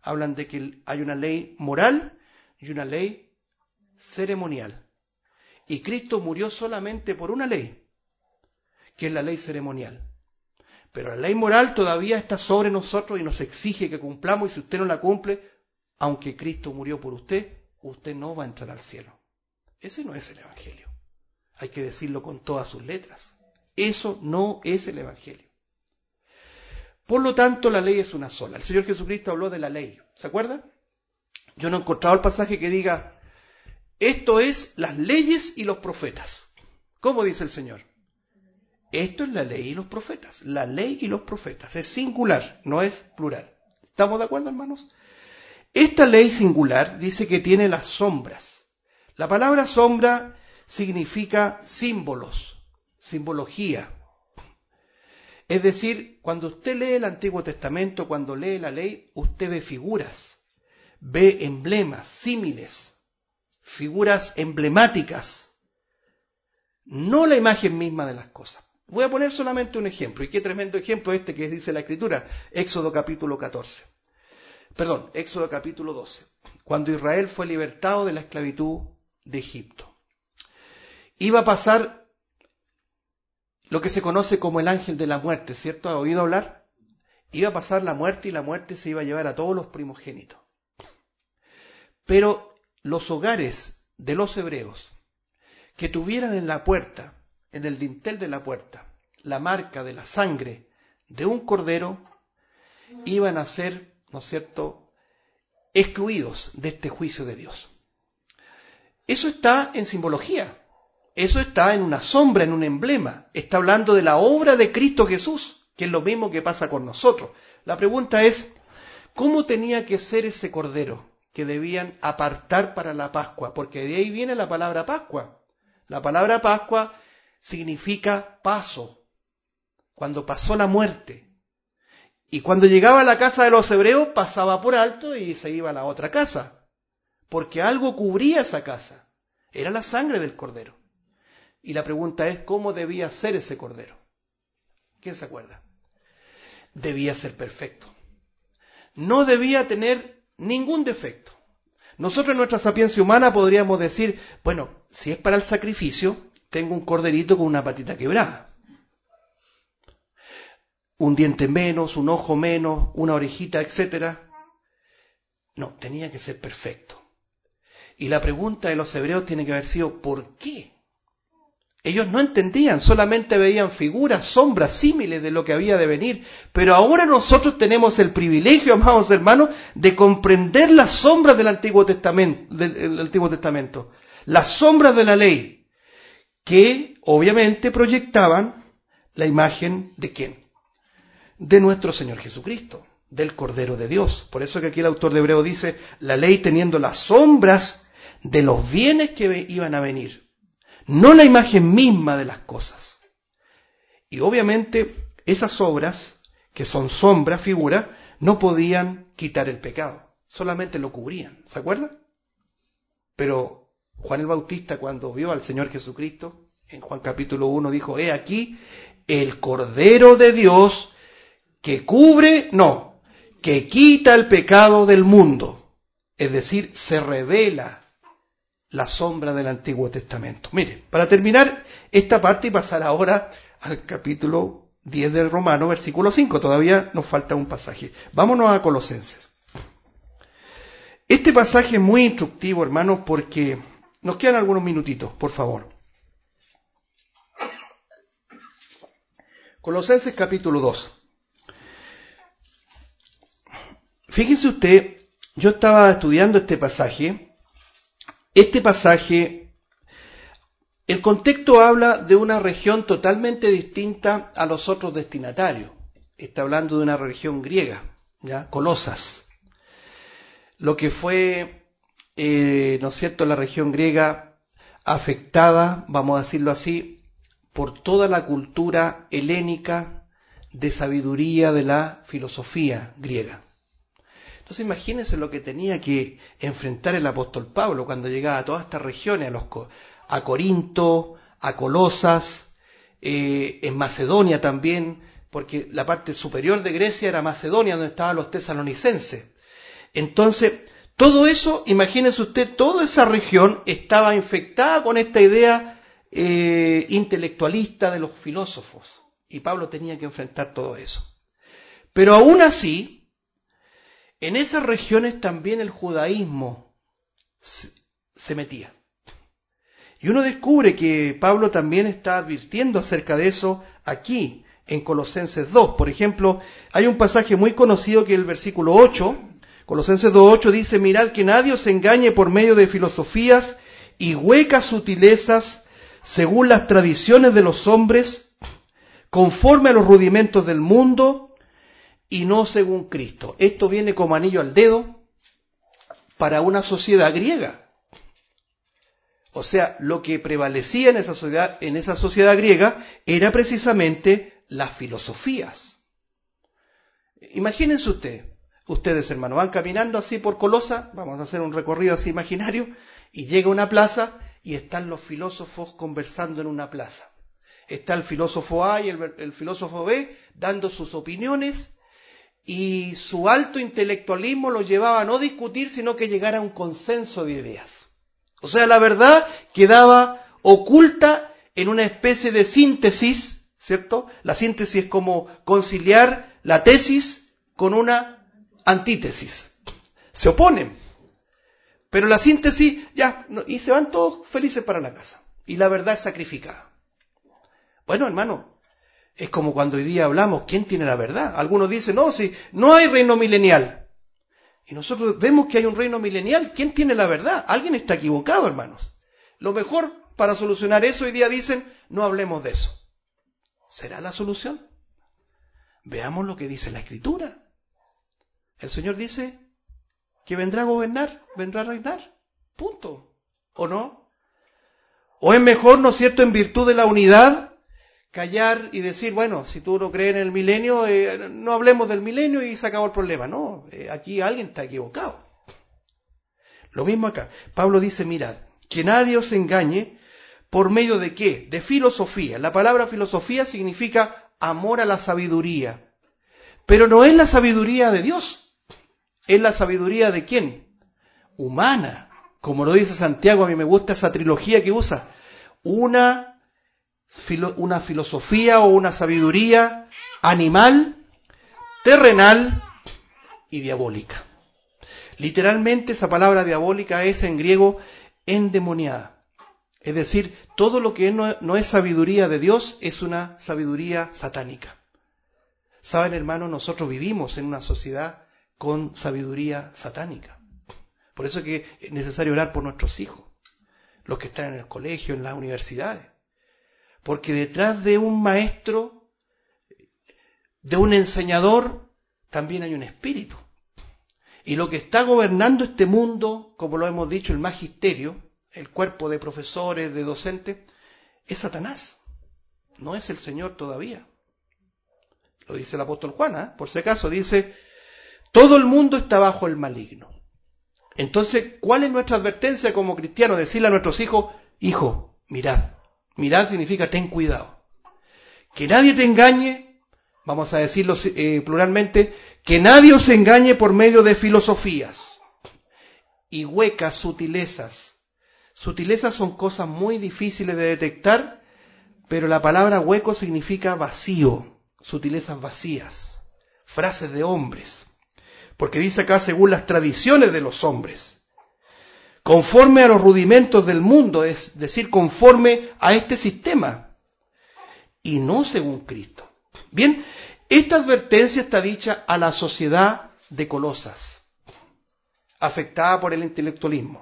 hablan de que hay una ley moral y una ley ceremonial. Y Cristo murió solamente por una ley, que es la ley ceremonial. Pero la ley moral todavía está sobre nosotros y nos exige que cumplamos, y si usted no la cumple, aunque Cristo murió por usted, usted no va a entrar al cielo. Ese no es el Evangelio. Hay que decirlo con todas sus letras. Eso no es el Evangelio. Por lo tanto, la ley es una sola. El Señor Jesucristo habló de la ley. ¿Se acuerdan? Yo no he encontrado el pasaje que diga, esto es las leyes y los profetas. ¿Cómo dice el Señor? Esto es la ley y los profetas. La ley y los profetas. Es singular, no es plural. ¿Estamos de acuerdo, hermanos? Esta ley singular dice que tiene las sombras. La palabra sombra significa símbolos, simbología. Es decir, cuando usted lee el Antiguo Testamento, cuando lee la ley, usted ve figuras, ve emblemas, símiles, figuras emblemáticas, no la imagen misma de las cosas. Voy a poner solamente un ejemplo, y qué tremendo ejemplo este que dice la Escritura, Éxodo capítulo catorce. Perdón, Éxodo capítulo doce, cuando Israel fue libertado de la esclavitud de Egipto. Iba a pasar lo que se conoce como el ángel de la muerte, ¿cierto? ¿Ha oído hablar? Iba a pasar la muerte y la muerte se iba a llevar a todos los primogénitos. Pero los hogares de los hebreos que tuvieran en la puerta, en el dintel de la puerta, la marca de la sangre de un cordero, iban a ser, ¿no es cierto?, excluidos de este juicio de Dios. Eso está en simbología. Eso está en una sombra, en un emblema. Está hablando de la obra de Cristo Jesús, que es lo mismo que pasa con nosotros. La pregunta es, ¿cómo tenía que ser ese cordero que debían apartar para la Pascua? Porque de ahí viene la palabra Pascua. La palabra Pascua significa paso, cuando pasó la muerte. Y cuando llegaba a la casa de los hebreos, pasaba por alto y se iba a la otra casa, porque algo cubría esa casa. Era la sangre del cordero. Y la pregunta es, ¿cómo debía ser ese cordero? ¿Quién se acuerda? Debía ser perfecto. No debía tener ningún defecto. Nosotros en nuestra sapiencia humana podríamos decir, bueno, si es para el sacrificio, tengo un corderito con una patita quebrada. Un diente menos, un ojo menos, una orejita, etcétera. No, tenía que ser perfecto. Y la pregunta de los hebreos tiene que haber sido, ¿por qué? Ellos no entendían, solamente veían figuras, sombras, símiles de lo que había de venir. Pero ahora nosotros tenemos el privilegio, amados hermanos, de comprender las sombras del Antiguo Testamento, del, del Antiguo Testamento, las sombras de la ley, que obviamente proyectaban la imagen de ¿quién? De nuestro Señor Jesucristo, del Cordero de Dios. Por eso que aquí el autor de Hebreo dice, la ley teniendo las sombras de los bienes que iban a venir. No la imagen misma de las cosas. Y obviamente esas obras, que son sombras, figuras, no podían quitar el pecado, solamente lo cubrían. ¿Se acuerdan? Pero Juan el Bautista, cuando vio al Señor Jesucristo, en Juan capítulo uno dijo, he aquí el Cordero de Dios que cubre, no, que quita el pecado del mundo. Es decir, se revela la sombra del Antiguo Testamento. Mire, para terminar esta parte y pasar ahora al capítulo diez del Romano, versículo cinco, todavía nos falta un pasaje. Vámonos a Colosenses. Este pasaje es muy instructivo, hermanos, porque nos quedan algunos minutitos, por favor. Colosenses capítulo dos. Fíjese usted, yo estaba estudiando este pasaje. Este pasaje, el contexto habla de una región totalmente distinta a los otros destinatarios. Está hablando de una región griega, ¿ya? Colosas. Lo que fue, eh, ¿no es cierto?, la región griega afectada, vamos a decirlo así, por toda la cultura helénica de sabiduría de la filosofía griega. Entonces imagínense lo que tenía que enfrentar el apóstol Pablo cuando llegaba a todas estas regiones, a, los, a Corinto, a Colosas, eh, en Macedonia también, porque la parte superior de Grecia era Macedonia, donde estaban los tesalonicenses. Entonces, todo eso, imagínense usted, toda esa región estaba infectada con esta idea eh, intelectualista de los filósofos. Y Pablo tenía que enfrentar todo eso. Pero aún así, en esas regiones también el judaísmo se, se metía. Y uno descubre que Pablo también está advirtiendo acerca de eso aquí, en Colosenses dos. Por ejemplo, hay un pasaje muy conocido que es el versículo ocho. Colosenses dos ocho dice: mirad que nadie os engañe por medio de filosofías y huecas sutilezas, según las tradiciones de los hombres, conforme a los rudimentos del mundo, y no según Cristo. Esto viene como anillo al dedo para una sociedad griega. O sea, lo que prevalecía en esa sociedad, en esa sociedad griega era precisamente las filosofías. Imagínense usted, ustedes hermanos, van caminando así por Colosa, vamos a hacer un recorrido así imaginario, y llega a una plaza y están los filósofos conversando en una plaza. Está el filósofo A y el, el filósofo B dando sus opiniones, y su alto intelectualismo lo llevaba a no discutir, sino que llegar a un consenso de ideas. O sea, la verdad quedaba oculta en una especie de síntesis, ¿cierto? La síntesis es como conciliar la tesis con una antítesis. Se oponen. Pero la síntesis, ya, y se van todos felices para la casa. Y la verdad es sacrificada. Bueno, hermano, es como cuando hoy día hablamos, ¿quién tiene la verdad? Algunos dicen, no, si no hay reino milenial. Y nosotros vemos que hay un reino milenial. ¿Quién tiene la verdad? Alguien está equivocado, hermanos. Lo mejor para solucionar eso hoy día dicen, no hablemos de eso. ¿Será la solución? Veamos lo que dice la Escritura. El Señor dice que vendrá a gobernar, vendrá a reinar. Punto. ¿O no? ¿O es mejor, no es cierto, en virtud de la unidad, callar y decir, bueno, si tú no crees en el milenio, eh, no hablemos del milenio y se acabó el problema? No, eh, aquí alguien está equivocado. Lo mismo acá. Pablo dice, mirad, que nadie os engañe por medio de qué? De filosofía. La palabra filosofía significa amor a la sabiduría. Pero no es la sabiduría de Dios. ¿Es la sabiduría de quién? Humana. Como lo dice Santiago, a mí me gusta esa trilogía que usa. Una, filo, una filosofía o una sabiduría animal, terrenal y diabólica. Literalmente esa palabra diabólica es en griego endemoniada. Es decir, todo lo que no, no es sabiduría de Dios es una sabiduría satánica. Saben, hermanos, nosotros vivimos en una sociedad con sabiduría satánica. Por eso es que es necesario orar por nuestros hijos, los que están en el colegio, en las universidades. Porque detrás de un maestro, de un enseñador, también hay un espíritu. Y lo que está gobernando este mundo, como lo hemos dicho, el magisterio, el cuerpo de profesores, de docentes, es Satanás. No es el Señor todavía. Lo dice el apóstol Juan, ¿eh? Por si acaso, dice, todo el mundo está bajo el maligno. Entonces, ¿cuál es nuestra advertencia como cristianos? Decirle a nuestros hijos, hijo, mirad. Mirad significa ten cuidado. Que nadie te engañe, vamos a decirlo eh, pluralmente, que nadie os engañe por medio de filosofías y huecas sutilezas. Sutilezas son cosas muy difíciles de detectar, pero la palabra hueco significa vacío, sutilezas vacías, frases de hombres. Porque dice acá según las tradiciones de los hombres, conforme a los rudimentos del mundo, es decir, conforme a este sistema, y no según Cristo. Bien, esta advertencia está dicha a la sociedad de Colosas, afectada por el intelectualismo.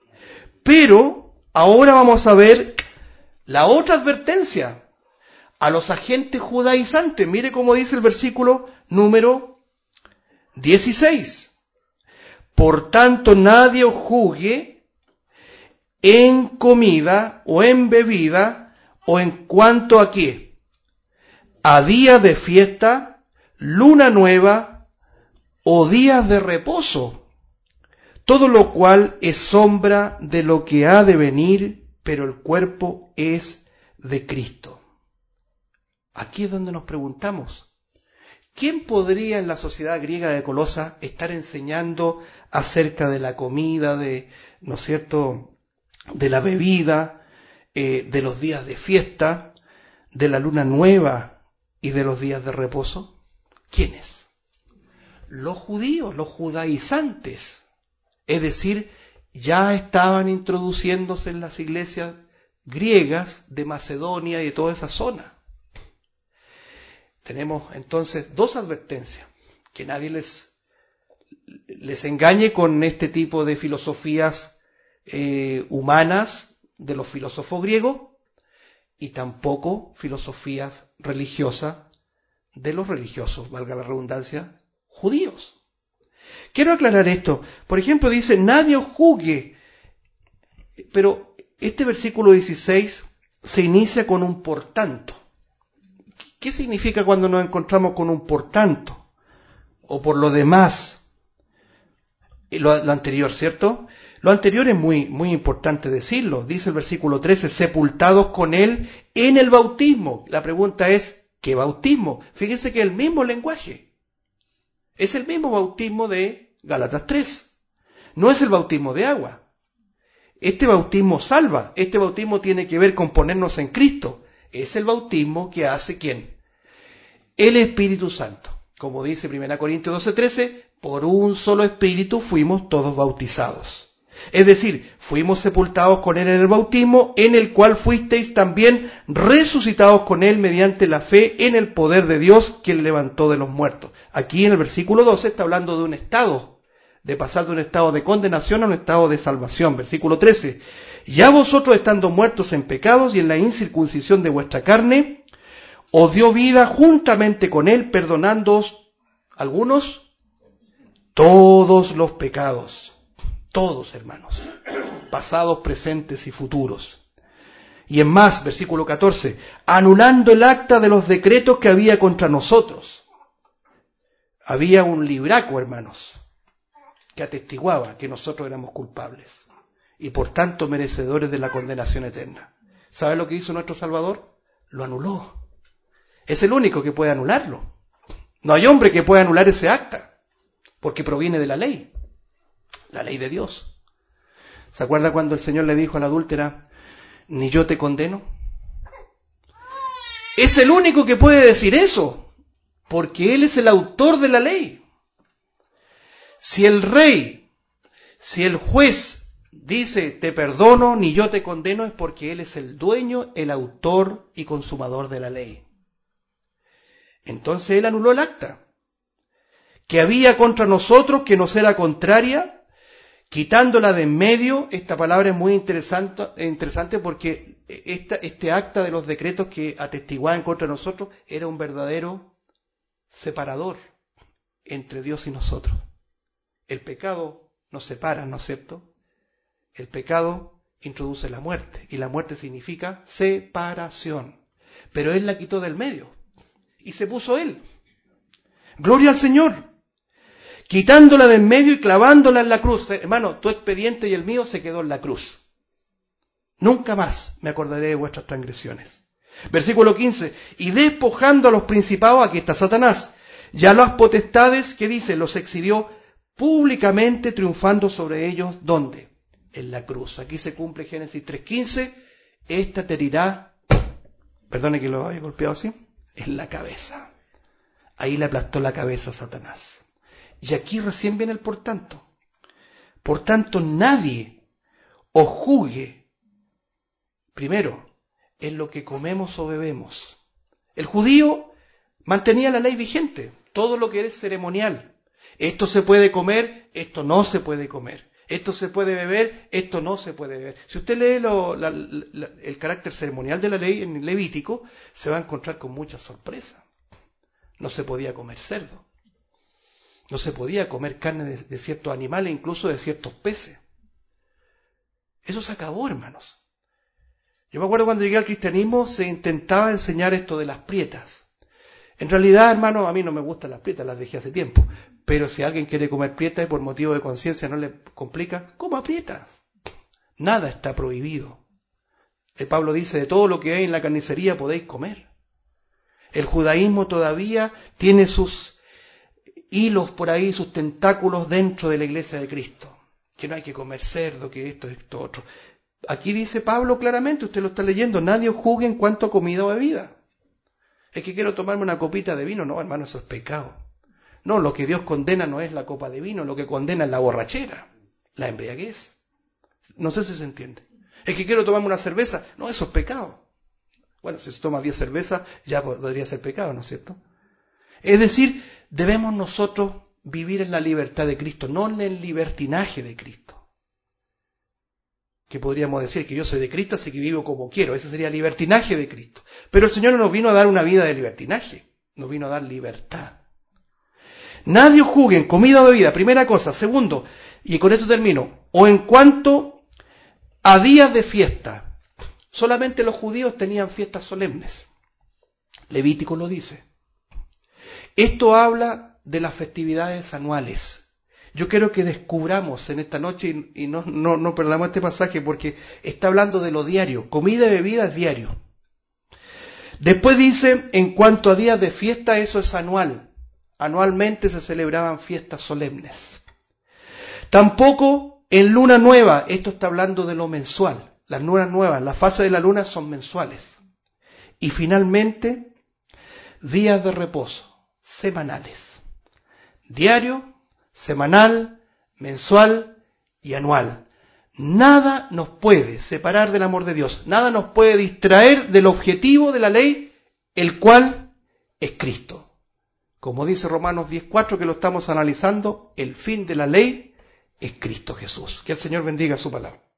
Pero ahora vamos a ver la otra advertencia a los agentes judaizantes. Mire cómo dice el versículo número dieciséis. Por tanto, nadie os juzgue en comida o en bebida o en cuanto a qué, a días de fiesta, luna nueva o días de reposo, todo lo cual es sombra de lo que ha de venir, pero el cuerpo es de Cristo. Aquí es donde nos preguntamos, ¿quién podría en la sociedad griega de Colosa estar enseñando acerca de la comida, de, ¿no es cierto?, de la bebida, eh, de los días de fiesta, de la luna nueva y de los días de reposo? ¿Quiénes? Los judíos, los judaizantes. Es decir, ya estaban introduciéndose en las iglesias griegas de Macedonia y de toda esa zona. Tenemos entonces dos advertencias: que nadie les, les engañe con este tipo de filosofías eh, humanas de los filósofos griegos, y tampoco filosofías religiosas de los religiosos, valga la redundancia, judíos. Quiero aclarar esto. Por ejemplo, dice, nadie os juzgue. Pero este versículo dieciséis se inicia con un por tanto. ¿Qué significa cuando nos encontramos con un por tanto? O por lo demás. Lo, lo anterior, ¿cierto? Lo anterior es muy, muy importante decirlo. Dice el versículo trece, sepultados con él en el bautismo. La pregunta es, ¿qué bautismo? Fíjense que es el mismo lenguaje. Es el mismo bautismo de Gálatas tres. No es el bautismo de agua. Este bautismo salva. Este bautismo tiene que ver con ponernos en Cristo. Es el bautismo que hace ¿quién? El Espíritu Santo. Como dice primera Corintios doce trece, por un solo Espíritu fuimos todos bautizados. Es decir, fuimos sepultados con Él en el bautismo, en el cual fuisteis también resucitados con Él mediante la fe en el poder de Dios que le levantó de los muertos. Aquí en el versículo doce está hablando de un estado, de pasar de un estado de condenación a un estado de salvación. Versículo trece, ya vosotros estando muertos en pecados y en la incircuncisión de vuestra carne, os dio vida juntamente con Él, perdonándoos algunos, todos los pecados. Todos, hermanos, pasados, presentes y futuros. Y en más, versículo catorce, anulando el acta de los decretos que había contra nosotros. Había un libraco, hermanos, que atestiguaba que nosotros éramos culpables y por tanto merecedores de la condenación eterna. ¿Sabe lo que hizo nuestro Salvador? Lo anuló. Es el único que puede anularlo. No hay hombre que pueda anular ese acta, porque proviene de la ley. La ley de Dios. ¿Se acuerda cuando el Señor le dijo a la adúltera, ni yo te condeno? Es el único que puede decir eso, porque Él es el autor de la ley. Si el rey, si el juez dice, te perdono, ni yo te condeno, es porque Él es el dueño, el autor y consumador de la ley. Entonces Él anuló el acta que había contra nosotros, que nos era contraria, quitándola de en medio. Esta palabra es muy interesante, interesante porque esta, este acta de los decretos que atestiguaban contra nosotros era un verdadero separador entre Dios y nosotros. El pecado nos separa, ¿no es cierto? El pecado introduce la muerte, y la muerte significa separación. Pero Él la quitó del medio, y se puso Él. Gloria al Señor. Quitándola de en medio y clavándola en la cruz. Hermano, tu expediente y el mío se quedó en la cruz. Nunca más me acordaré de vuestras transgresiones. Versículo quince. Y despojando a los principados, aquí está Satanás, y a las potestades, que dice, los exhibió públicamente, triunfando sobre ellos. ¿Dónde? En la cruz. Aquí se cumple Génesis tres quince. Esta te herirá, perdone que lo haya golpeado así, en la cabeza. Ahí le aplastó la cabeza a Satanás. Y aquí recién viene el por tanto. Por tanto, nadie os juzgue, primero, en lo que comemos o bebemos. El judío mantenía la ley vigente, todo lo que es ceremonial. Esto se puede comer, esto no se puede comer. Esto se puede beber, esto no se puede beber. Si usted lee lo, la, la, el carácter ceremonial de la ley en Levítico, se va a encontrar con muchas sorpresas. No se podía comer cerdo. No se podía comer carne de, de ciertos animales, incluso de ciertos peces. Eso se acabó, hermanos. Yo me acuerdo cuando llegué al cristianismo, se intentaba enseñar esto de las prietas. En realidad, hermanos, a mí no me gustan las prietas, las dejé hace tiempo. Pero si alguien quiere comer prietas y por motivo de conciencia no le complica, coma prietas. Nada está prohibido. El Pablo dice, de todo lo que hay en la carnicería podéis comer. El judaísmo todavía tiene sus hilos por ahí, sus tentáculos dentro de la iglesia de Cristo. Que no hay que comer cerdo, que esto, esto, otro. Aquí dice Pablo claramente, usted lo está leyendo, nadie os juzgue en cuanto a comida o bebida. Es que quiero tomarme una copita de vino. No, hermano, eso es pecado. No, lo que Dios condena no es la copa de vino, lo que condena es la borrachera, la embriaguez. No sé si se entiende. Es que quiero tomarme una cerveza. No, eso es pecado. Bueno, si se toma diez cervezas, ya podría ser pecado, ¿no es cierto? Es decir, debemos nosotros vivir en la libertad de Cristo, no en el libertinaje de Cristo. Que podríamos decir que yo soy de Cristo, así que vivo como quiero. Ese sería el libertinaje de Cristo. Pero el Señor no nos vino a dar una vida de libertinaje, nos vino a dar libertad. Nadie os juzgue en comida o bebida, primera cosa. Segundo, y con esto termino, o en cuanto a días de fiesta. Solamente los judíos tenían fiestas solemnes. Levítico lo dice. Esto habla de las festividades anuales. Yo quiero que descubramos en esta noche y, y no, no, no perdamos este pasaje porque está hablando de lo diario. Comida y bebida es diario. Después dice, en cuanto a días de fiesta, eso es anual. Anualmente se celebraban fiestas solemnes. Tampoco en luna nueva, esto está hablando de lo mensual. Las lunas nuevas, las fases de la luna son mensuales. Y finalmente, días de reposo, semanales. Diario, semanal, mensual y anual. Nada nos puede separar del amor de Dios. Nada nos puede distraer del objetivo de la ley, el cual es Cristo. Como dice Romanos diez cuatro, que lo estamos analizando, el fin de la ley es Cristo Jesús. Que el Señor bendiga su palabra.